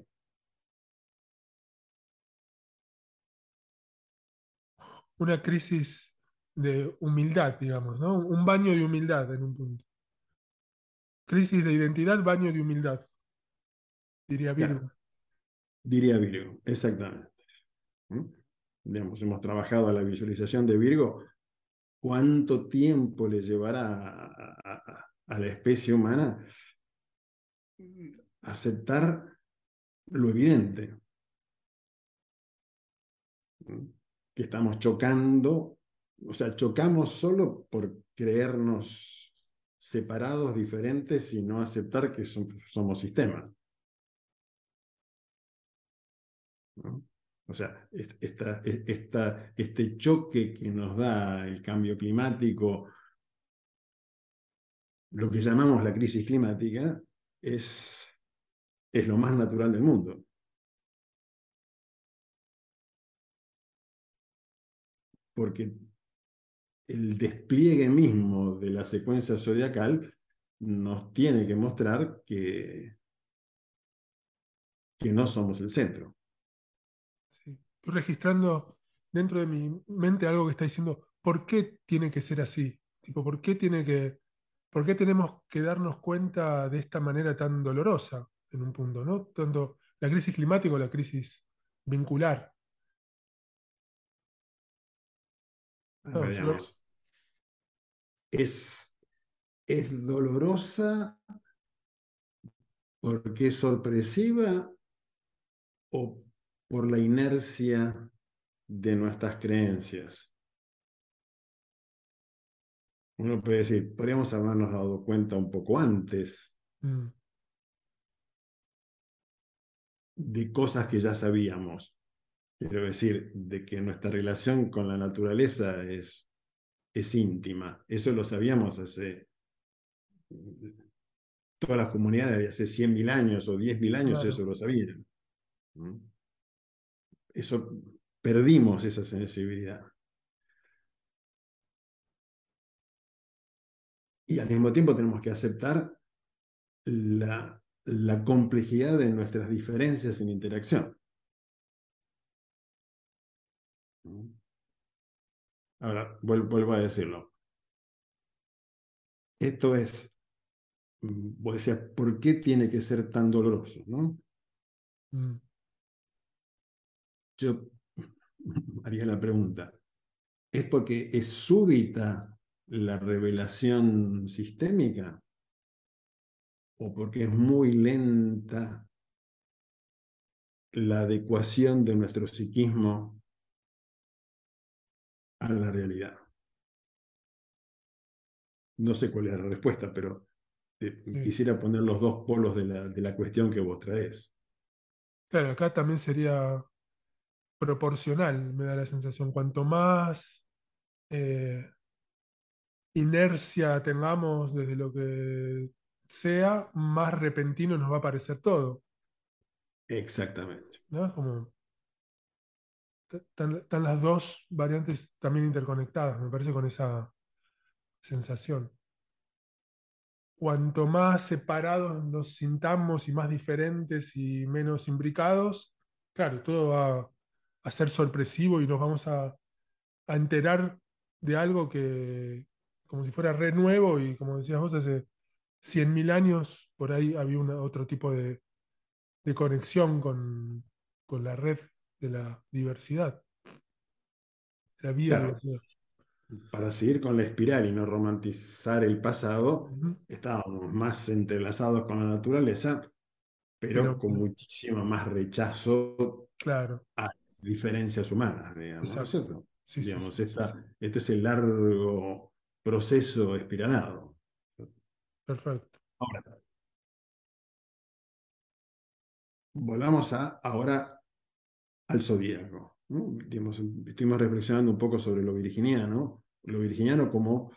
Una crisis de humildad, digamos, ¿no? Un baño de humildad en un punto. Crisis de identidad, baño de humildad, diría Claro, Virgo. diría Virgo, exactamente. ¿Mm? Digamos, hemos trabajado a la visualización de Virgo. ¿Cuánto tiempo le llevará a la especie humana aceptar lo evidente? ¿Mm? Que estamos chocando, o sea, chocamos solo por creernos separados, diferentes y no aceptar que somos sistemas, ¿no? O sea, este choque que nos da el cambio climático, lo que llamamos la crisis climática, es lo más natural del mundo, porque el despliegue mismo de la secuencia zodiacal nos tiene que mostrar que no somos el centro. Sí. Estoy registrando dentro de mi mente algo que está diciendo, ¿por qué tiene que ser así? Tipo, ¿por qué tenemos que darnos cuenta de esta manera tan dolorosa en un punto, ¿no? Tanto la crisis climática o la crisis vincular. A No, ver, digamos, es, es dolorosa porque es sorpresiva o por la inercia. de nuestras creencias. Uno puede decir, podríamos habernos dado cuenta un poco antes mm, de cosas que ya sabíamos. Quiero decir, de que nuestra relación con la naturaleza es íntima. Eso lo sabíamos hace todas las comunidades de hace 100.000 años o 10.000 años, eso claro. lo sabían. ¿No? Eso, perdimos esa sensibilidad. Y al mismo tiempo tenemos que aceptar la complejidad de nuestras diferencias en interacción. ¿No? Ahora, vuelvo a decirlo. Esto es, vos decías, ¿por qué tiene que ser tan doloroso? ¿No? Mm, Yo haría la pregunta, ¿es porque es súbita la revelación sistémica o porque es muy lenta la adecuación de nuestro psiquismo a la realidad? No sé cuál es la respuesta, pero sí. quisiera poner los dos polos de la cuestión que vos traes. Claro, acá también sería proporcional, me da la sensación. Cuanto más eh, inercia tengamos desde lo que sea, más repentino nos va a parecer todo, Exactamente. ¿no? Como están las dos variantes también interconectadas, me parece, con esa sensación. Cuanto más separados nos sintamos y más diferentes y menos imbricados, claro, todo va a ser sorpresivo y nos vamos a enterar de algo que, como si fuera re nuevo y como decías vos, hace 100.000 años por ahí había otro tipo de conexión con la red de la diversidad, de la Claro, biodiversidad. para seguir con la espiral y no romantizar el pasado, Ujú. estábamos más entrelazados con la naturaleza, Pero, pero con muchísimo más rechazo claro, a diferencias humanas, digamos, ¿no es exacto. cierto? Sí, sí, sí, Digamos, sí, sí. este es el largo proceso espiralado. Perfecto. Ahora, volvamos ahora al zodíaco, ¿no? Digamos, estuvimos reflexionando un poco sobre lo virginiano como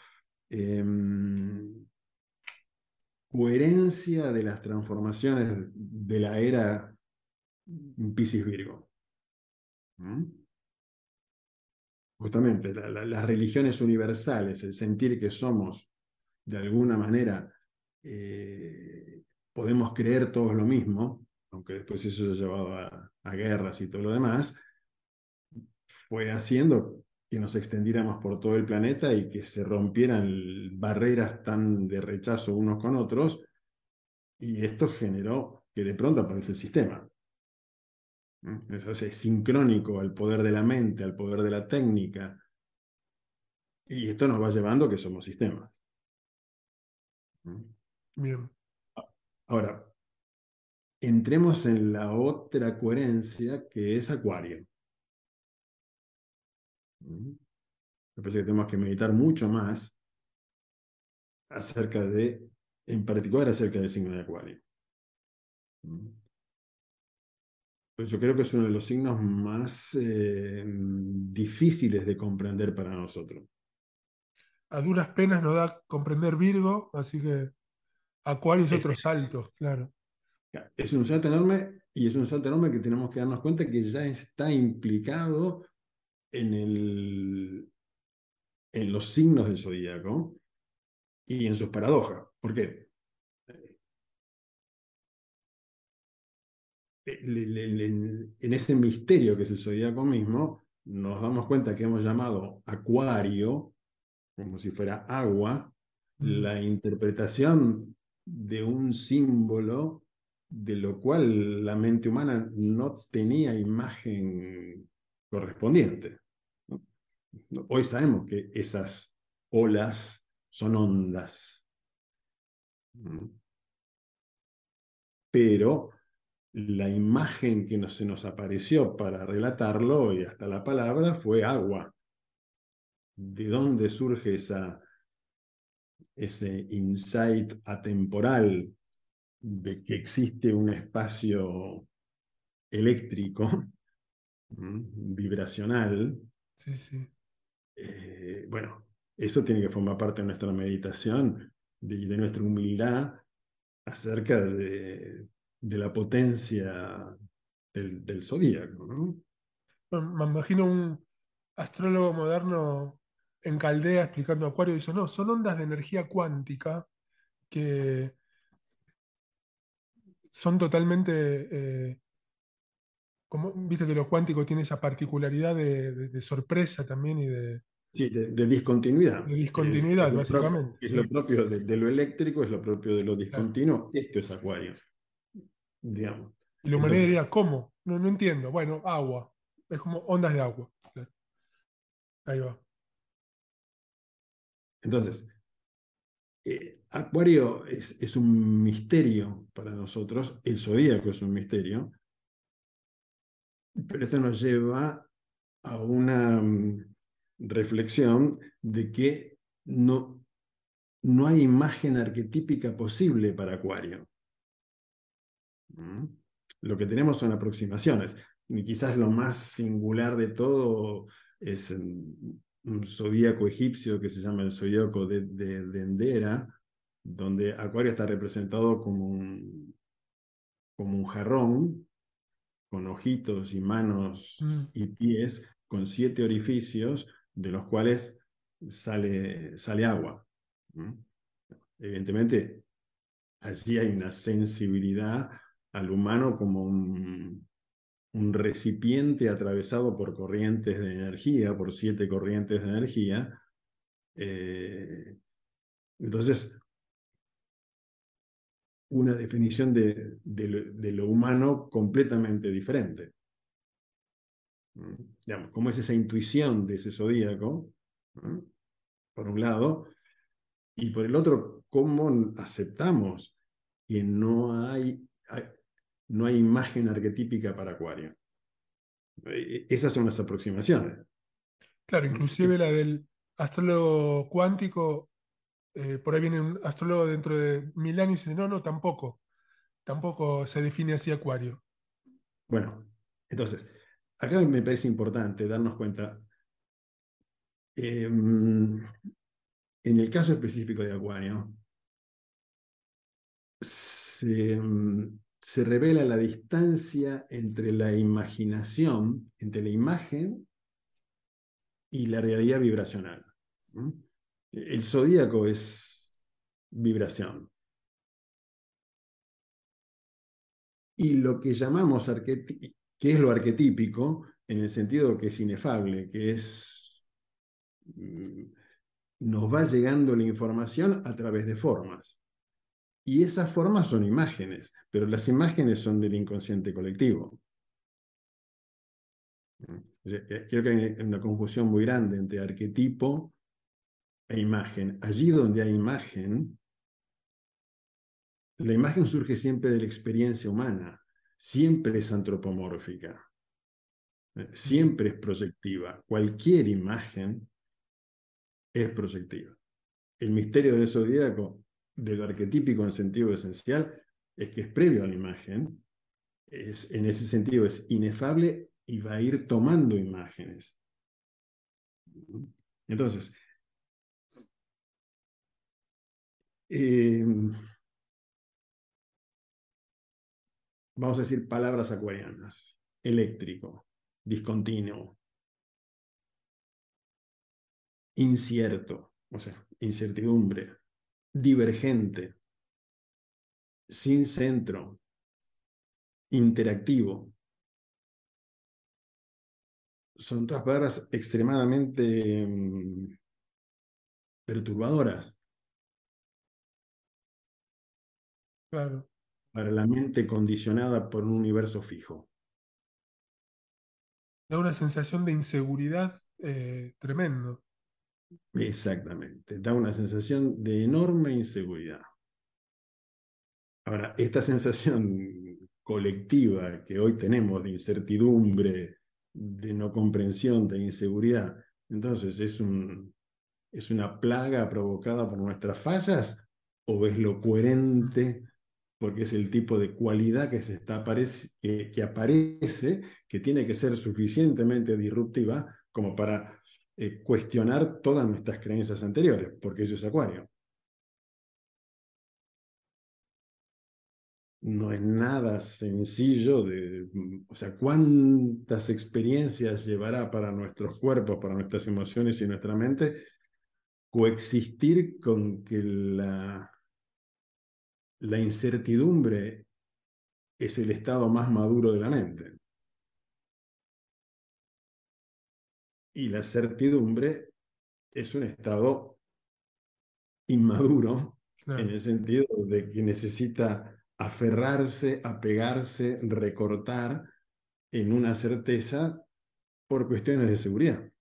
coherencia de las transformaciones de la era Piscis Virgo. ¿Mm? Justamente las religiones universales, el sentir que somos de alguna manera, podemos creer todos lo mismo, aunque después eso ha llevado a guerras y todo lo demás, fue haciendo que nos extendiéramos por todo el planeta y que se rompieran barreras tan de rechazo unos con otros, y esto generó que de pronto aparece el sistema. ¿No? Eso es sincrónico al poder de la mente, al poder de la técnica, y esto nos va llevando a que somos sistemas. ¿No? Bien. Ahora, entremos en la otra coherencia que es Acuario. ¿No? Me parece que tenemos que meditar mucho más acerca en particular acerca del signo de Acuario. ¿No? Pues yo creo que es uno de los signos más difíciles de comprender para nosotros. A duras penas nos da comprender Virgo, así que Acuario es Es, otro salto, claro. es un salto enorme y es un salto enorme que tenemos que darnos cuenta que ya está implicado en, en los signos del zodíaco y en sus paradojas. ¿Por qué? En ese misterio que es el zodíaco mismo, nos damos cuenta que hemos llamado Acuario, como si fuera agua, Mm, la interpretación de un símbolo de lo cual la mente humana no tenía imagen correspondiente. ¿No? Hoy sabemos que esas olas son ondas, ¿no? Pero la imagen que se nos apareció para relatarlo y hasta la palabra fue agua. ¿De dónde surge ese insight atemporal de que existe un espacio eléctrico, vibracional? Sí, sí. Bueno, eso tiene que formar parte de nuestra meditación y de nuestra humildad acerca de la potencia del zodíaco, ¿no? Bueno, me imagino un astrólogo moderno en Caldea explicando Acuario y dice, no, son ondas de energía cuántica que son totalmente, como, viste que lo cuántico tiene esa particularidad de sorpresa también y Sí, de discontinuidad. de Es discontinuidad, lo básicamente, es lo sí, propio de lo eléctrico, es lo propio de lo claro. discontinuo. Esto es Acuario, digamos. Y la humanidad Entonces, diría, ¿cómo? No, no entiendo. Bueno, agua. Es como ondas de agua. Claro. Ahí va. entonces Acuario es un misterio para nosotros, el zodíaco es un misterio, pero esto nos lleva a una reflexión de que no hay imagen arquetípica posible para Acuario. ¿Mm? Lo que tenemos son aproximaciones. Y quizás lo más singular de todo es un zodíaco egipcio que se llama el zodíaco de Endera, donde Acuario está representado como un jarrón con ojitos y manos Mm, y pies, con 7 orificios, de los cuales sale agua. ¿Mm? Evidentemente, allí hay una sensibilidad al humano como un recipiente atravesado por corrientes de energía, por 7 corrientes de energía. Eh, entonces, una definición de lo humano completamente diferente. Digamos, ¿cómo es esa intuición de ese zodíaco? ¿No? Por un lado, y por el otro, ¿cómo aceptamos que no hay imagen arquetípica para Acuario? Esas son las aproximaciones. claro, inclusive la del astrólogo cuántico, por ahí viene un astrólogo dentro de 1000 años y dice, no, no, tampoco. Tampoco se define así Acuario. Bueno, entonces, acá me parece importante darnos cuenta, en el caso específico de Acuario, se revela la distancia entre la imaginación, entre la imagen y la realidad vibracional. ¿Mm? El zodíaco es vibración. Y lo que llamamos que es lo arquetípico, en el sentido que es inefable, que es mm, nos va llegando la información a través de formas. Y esas formas son imágenes, pero las imágenes son del inconsciente colectivo. Creo que hay una confusión muy grande entre arquetipo e imagen. Allí donde hay imagen, la imagen surge siempre de la experiencia humana, siempre es antropomórfica, Mm, siempre es proyectiva. Cualquier imagen es proyectiva. El misterio del zodíaco, de lo arquetípico en sentido esencial, es que es previo a la imagen, en ese sentido es inefable y va a ir tomando imágenes. Entonces, eh, vamos a decir palabras acuarianas: eléctrico, discontinuo, incierto, o sea, incertidumbre, divergente, sin centro, interactivo. Son todas palabras extremadamente perturbadoras claro. para la mente condicionada por un universo fijo. Da una sensación de inseguridad tremendo. Exactamente, da una sensación de enorme inseguridad. Ahora, esta sensación colectiva que hoy tenemos de incertidumbre, de no comprensión, de inseguridad. Entonces, ¿es una plaga provocada por nuestras fallas o es lo coherente porque es el tipo de cualidad que, que aparece, que tiene que ser suficientemente disruptiva como para cuestionar todas nuestras creencias anteriores, porque eso es Acuario? No es nada sencillo o sea, cuántas experiencias llevará para nuestros cuerpos, para nuestras emociones y nuestra mente coexistir con que la incertidumbre es el estado más maduro de la mente. Y la certidumbre es un estado inmaduro en Claro, el sentido de que necesita aferrarse, apegarse, recortar en una certeza por cuestiones de seguridad.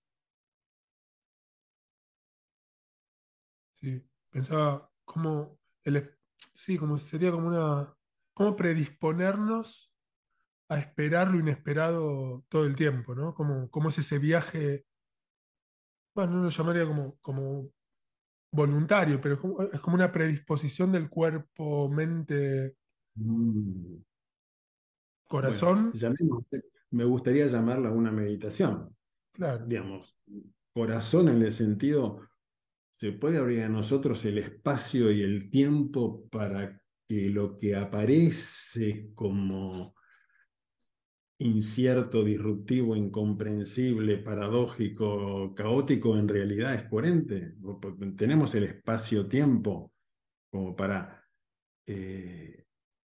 sí. Pensaba cómo sí, como sería como cómo predisponernos a esperar lo inesperado todo el tiempo, ¿no? Cómo es ese viaje, bueno, no lo llamaría como voluntario, pero es como una predisposición del cuerpo, mente, Mm. Bueno, corazón. me gustaría llamarla una meditación. Claro, Digamos, corazón en el sentido, se puede abrir a nosotros el espacio y el tiempo para que lo que aparece como incierto, disruptivo, incomprensible, paradójico, caótico, en realidad es coherente. Tenemos el espacio-tiempo como para eh,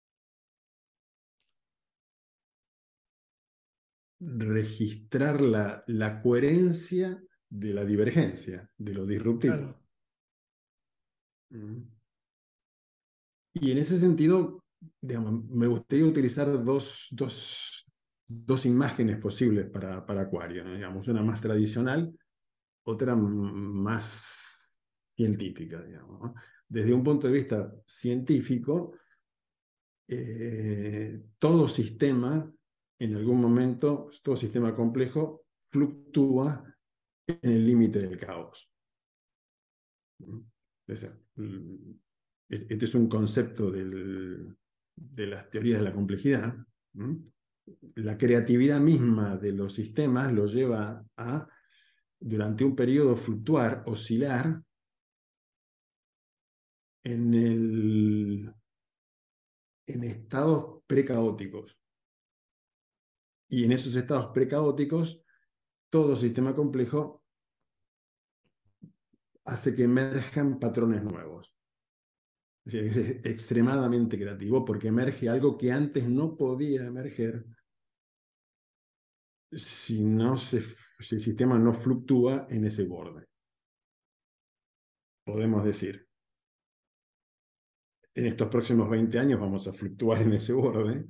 registrar la coherencia de la divergencia, de lo disruptivo. claro, Mm. Y en ese sentido, digamos, me gustaría utilizar dos imágenes posibles para Acuario, ¿no? Digamos, una más tradicional, otra más científica, digamos, ¿no? Desde un punto de vista científico, todo sistema, en algún momento, todo sistema complejo fluctúa en el límite del caos. Este es un concepto de las teorías de la complejidad. La creatividad misma de los sistemas lo lleva a, durante un periodo, fluctuar, oscilar en, en estados precaóticos. Y en esos estados precaóticos, todo sistema complejo hace que emerjan patrones nuevos. Es extremadamente creativo porque emerge algo que antes no podía emerger si, no se, si el sistema no fluctúa en ese borde. Podemos decir, en estos próximos 20 años vamos a fluctuar en ese borde,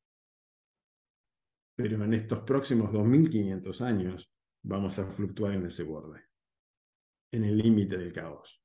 pero en estos próximos 2500 años vamos a fluctuar en ese borde, en el límite del caos.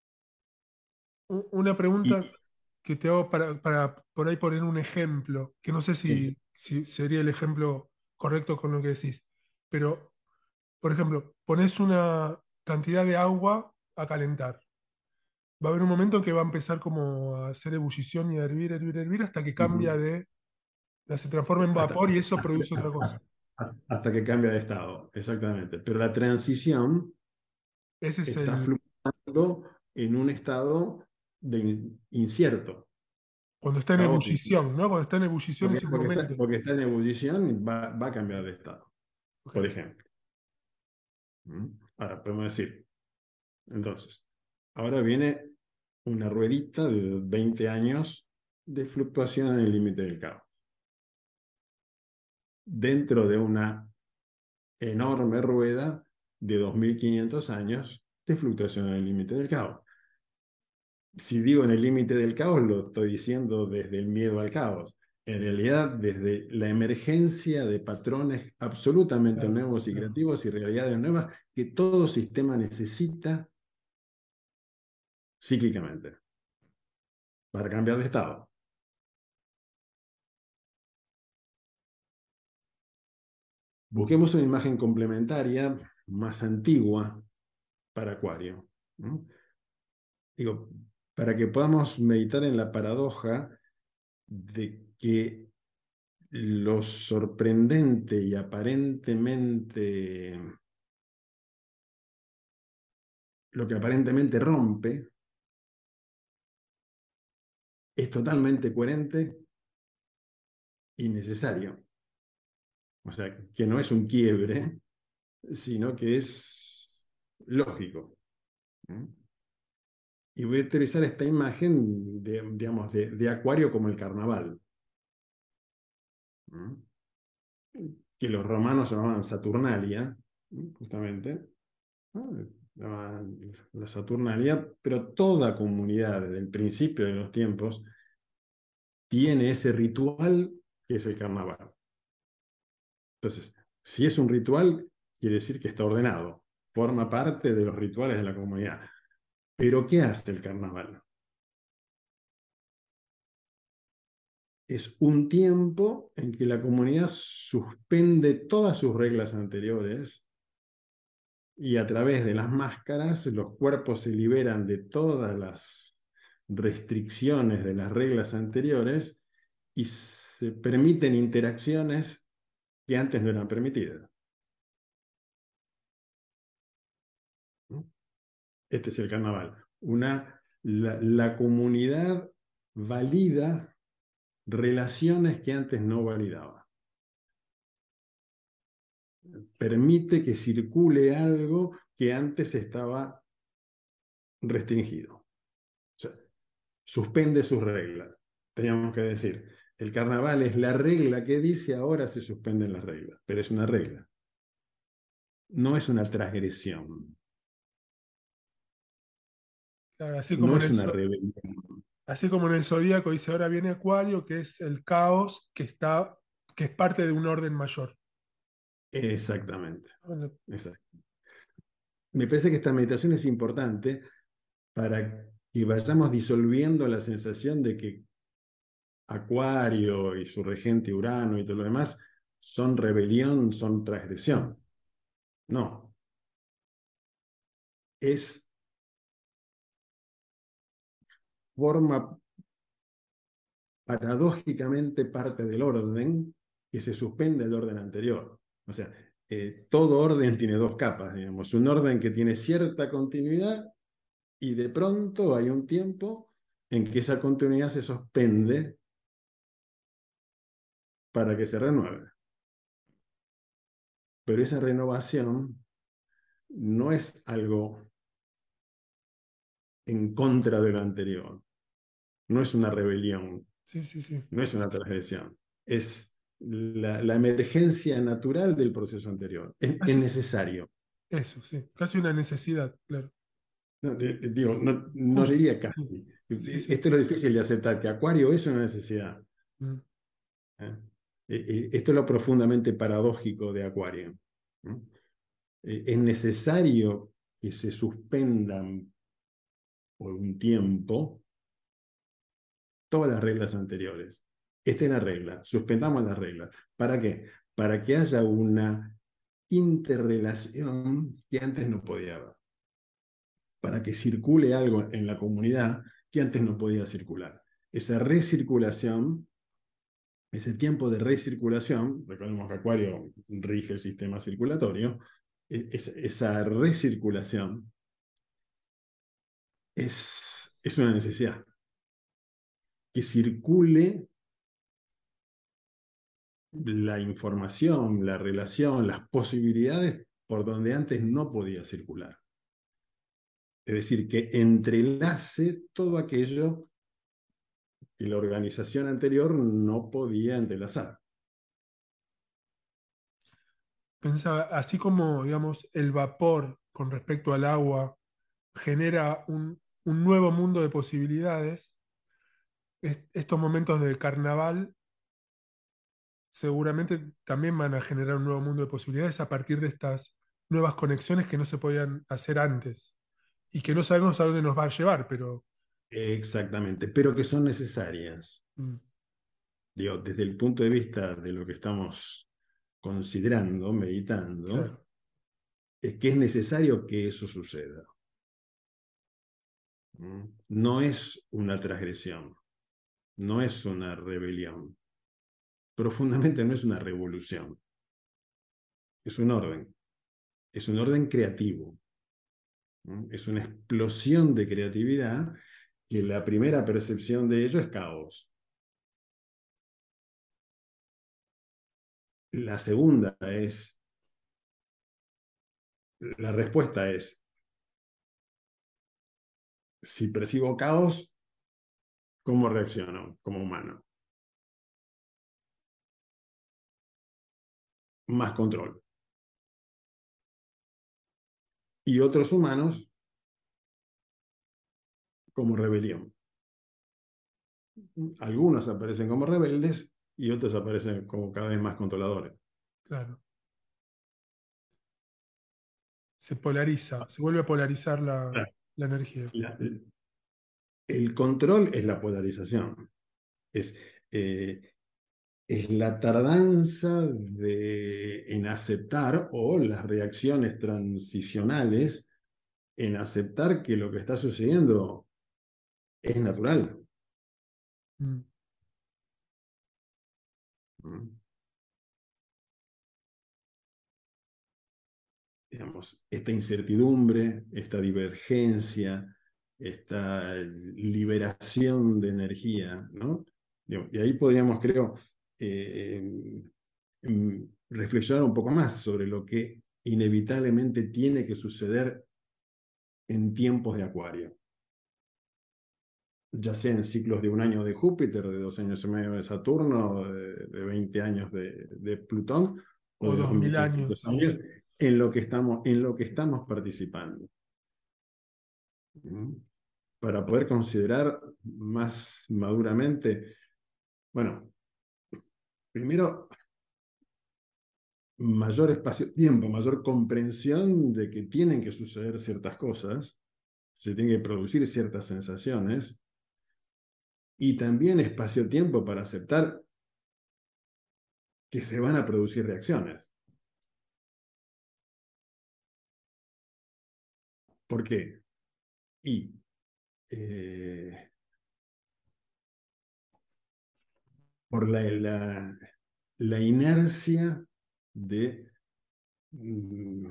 Una Y, pregunta que te hago para por ahí poner un ejemplo, que no sé sí. si sería el ejemplo correcto con lo que decís, pero, por ejemplo, pones una cantidad de agua a calentar. Va a haber un momento en que va a empezar como a hacer ebullición y a hervir, hervir, hervir, hasta que cambia Ujú. se transforma en hasta, vapor y eso hasta, produce otra cosa. hasta que cambia de estado, exactamente. Pero la transición Ese es está fluctuando en un estado incierto, cuando está en caótico, ebullición, ¿no? Cuando está en ebullición es el momento. porque está en ebullición y va a cambiar de estado, Ok. por ejemplo. Ahora podemos decir, entonces, ahora viene una ruedita de 20 años de fluctuación en el límite del caos. Dentro de una enorme rueda de 2500 años de fluctuación en el límite del caos. Si digo en el límite del caos, lo estoy diciendo desde el miedo al caos. En realidad, desde la emergencia de patrones absolutamente Claro, nuevos y claro. creativos y realidades nuevas que todo sistema necesita cíclicamente para cambiar de estado. Busquemos una imagen complementaria más antigua para Acuario, ¿no? Digo, para que podamos meditar en la paradoja de que lo sorprendente y aparentemente, lo que aparentemente rompe, es totalmente coherente y necesario. O sea, que no es un quiebre, sino que es lógico, ¿no? Y voy a utilizar esta imagen de, digamos, de Acuario como el carnaval, ¿no? Que los romanos llamaban Saturnalia, ¿no? Justamente, ¿no? La Saturnalia, pero toda comunidad desde el principio de los tiempos tiene ese ritual que es el carnaval. Entonces, si es un ritual, quiere decir que está ordenado, forma parte de los rituales de la comunidad. Pero ¿qué hace el carnaval? Es un tiempo en que la comunidad suspende todas sus reglas anteriores y a través de las máscaras los cuerpos se liberan de todas las restricciones de las reglas anteriores y se permiten interacciones que antes no eran permitidas. Este es el carnaval. La comunidad valida relaciones que antes no validaba. Permite que circule algo que antes estaba restringido. O sea, suspende sus reglas. Teníamos que decir, el carnaval es la regla que dice ahora se suspenden las reglas, pero es una regla. No es una transgresión. Claro, así como No en es el, una rebelión. así como en el Zodíaco dice, ahora viene Acuario, que es el caos que es parte de un orden mayor. Exactamente. Bueno, Exacto. Me parece que esta meditación es importante para que vayamos disolviendo la sensación de que Acuario y su regente Urano y todo lo demás son rebelión, son transgresión. No, es forma paradójicamente parte del orden que se suspende del orden anterior. O sea, todo orden tiene dos capas, digamos, un orden que tiene cierta continuidad y de pronto hay un tiempo en que esa continuidad se suspende para que se renueve. Pero esa renovación no es algo en contra de lo anterior, no es una rebelión, sí, sí, sí. no es una transgresión, es la emergencia natural del proceso anterior. Es Casi, necesario. eso, sí. Casi una necesidad, claro. No, digo, no, no Justo. diría Sí, casi. sí, sí. Esto es lo difícil de aceptar, que Acuario es una necesidad. Mm. ¿Eh? Esto es lo profundamente paradójico de Acuario, ¿no? Es necesario que se suspendan por un tiempo todas las reglas anteriores. Esta es la regla, suspendamos las reglas. ¿Para qué? Para que haya una interrelación que antes no podía haber. Para que circule algo en la comunidad que antes no podía circular. Esa recirculación, ese tiempo de recirculación, recordemos que Acuario rige el sistema circulatorio, esa recirculación es una necesidad. Que circule la información, la relación, las posibilidades por donde antes no podía circular. Es decir, que entrelace todo aquello que la organización anterior no podía entrelazar. Pensaba, así como, digamos, el vapor con respecto al agua genera un nuevo mundo de posibilidades, estos momentos de carnaval seguramente también van a generar un nuevo mundo de posibilidades a partir de estas nuevas conexiones que no se podían hacer antes y que no sabemos a dónde nos va a llevar, pero Exactamente, pero que son necesarias. mm, Digo, desde el punto de vista de lo que estamos considerando, meditando, claro, es que es necesario que eso suceda. No es una transgresión, no es una rebelión, profundamente no es una revolución, es un orden creativo, ¿no? Es una explosión de creatividad que la primera percepción de ello es caos. La segunda es, la respuesta es, si percibo caos, ¿cómo reacciono como humano? Más control. Y otros humanos como rebelión. Algunos aparecen como rebeldes y otros aparecen como cada vez más controladores. claro. Se polariza, se vuelve a polarizar la energía. La- el control es la polarización, es, eh, es la tardanza en aceptar o las reacciones transicionales en aceptar que lo que está sucediendo es natural. Mm, ¿No? Digamos, esta incertidumbre, esta divergencia, esta liberación de energía, ¿no? Y ahí podríamos, creo, eh, reflexionar un poco más sobre lo que inevitablemente tiene que suceder en tiempos de Acuario, ya sea en ciclos de un año de Júpiter, de 2 años y medio de Saturno, de 20 años de Plutón, o o de 2000 años, 2500 sí. años, en lo que estamos participando. ¿Mm? Para poder considerar más maduramente, bueno, primero, mayor espacio-tiempo, mayor comprensión de que tienen que suceder ciertas cosas, se tienen que producir ciertas sensaciones, y también espacio-tiempo para aceptar que se van a producir reacciones. ¿Por qué? Y eh, por la inercia de, mm,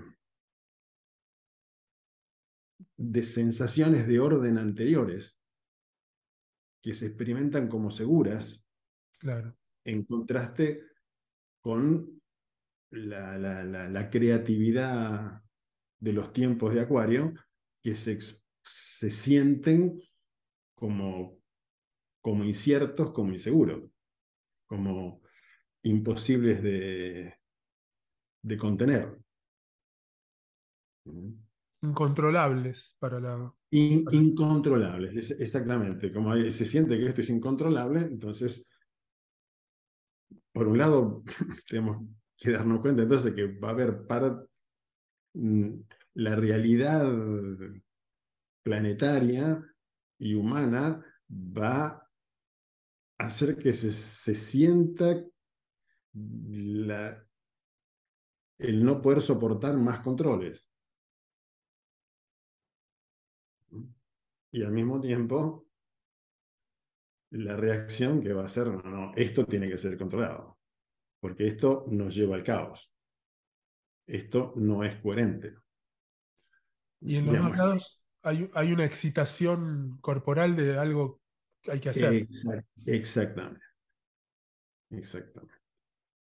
de sensaciones de orden anteriores que se experimentan como seguras Claro. en contraste con la creatividad de los tiempos de Acuario que se sienten como, como inciertos, como inseguros, como imposibles de contener. Incontrolables para- Incontrolables, exactamente. Como se siente que esto es incontrolable, entonces, por un lado, tenemos que darnos cuenta entonces que va a haber mm, la realidad planetaria y humana va a hacer que se sienta la, el no poder soportar más controles. Y al mismo tiempo, la reacción que va a ser, no, no, esto tiene que ser controlado, porque esto nos lleva al caos. Esto no es coherente. Y en los dos Digamos, lados hay una excitación corporal de algo que hay que hacer. exactamente, exactamente.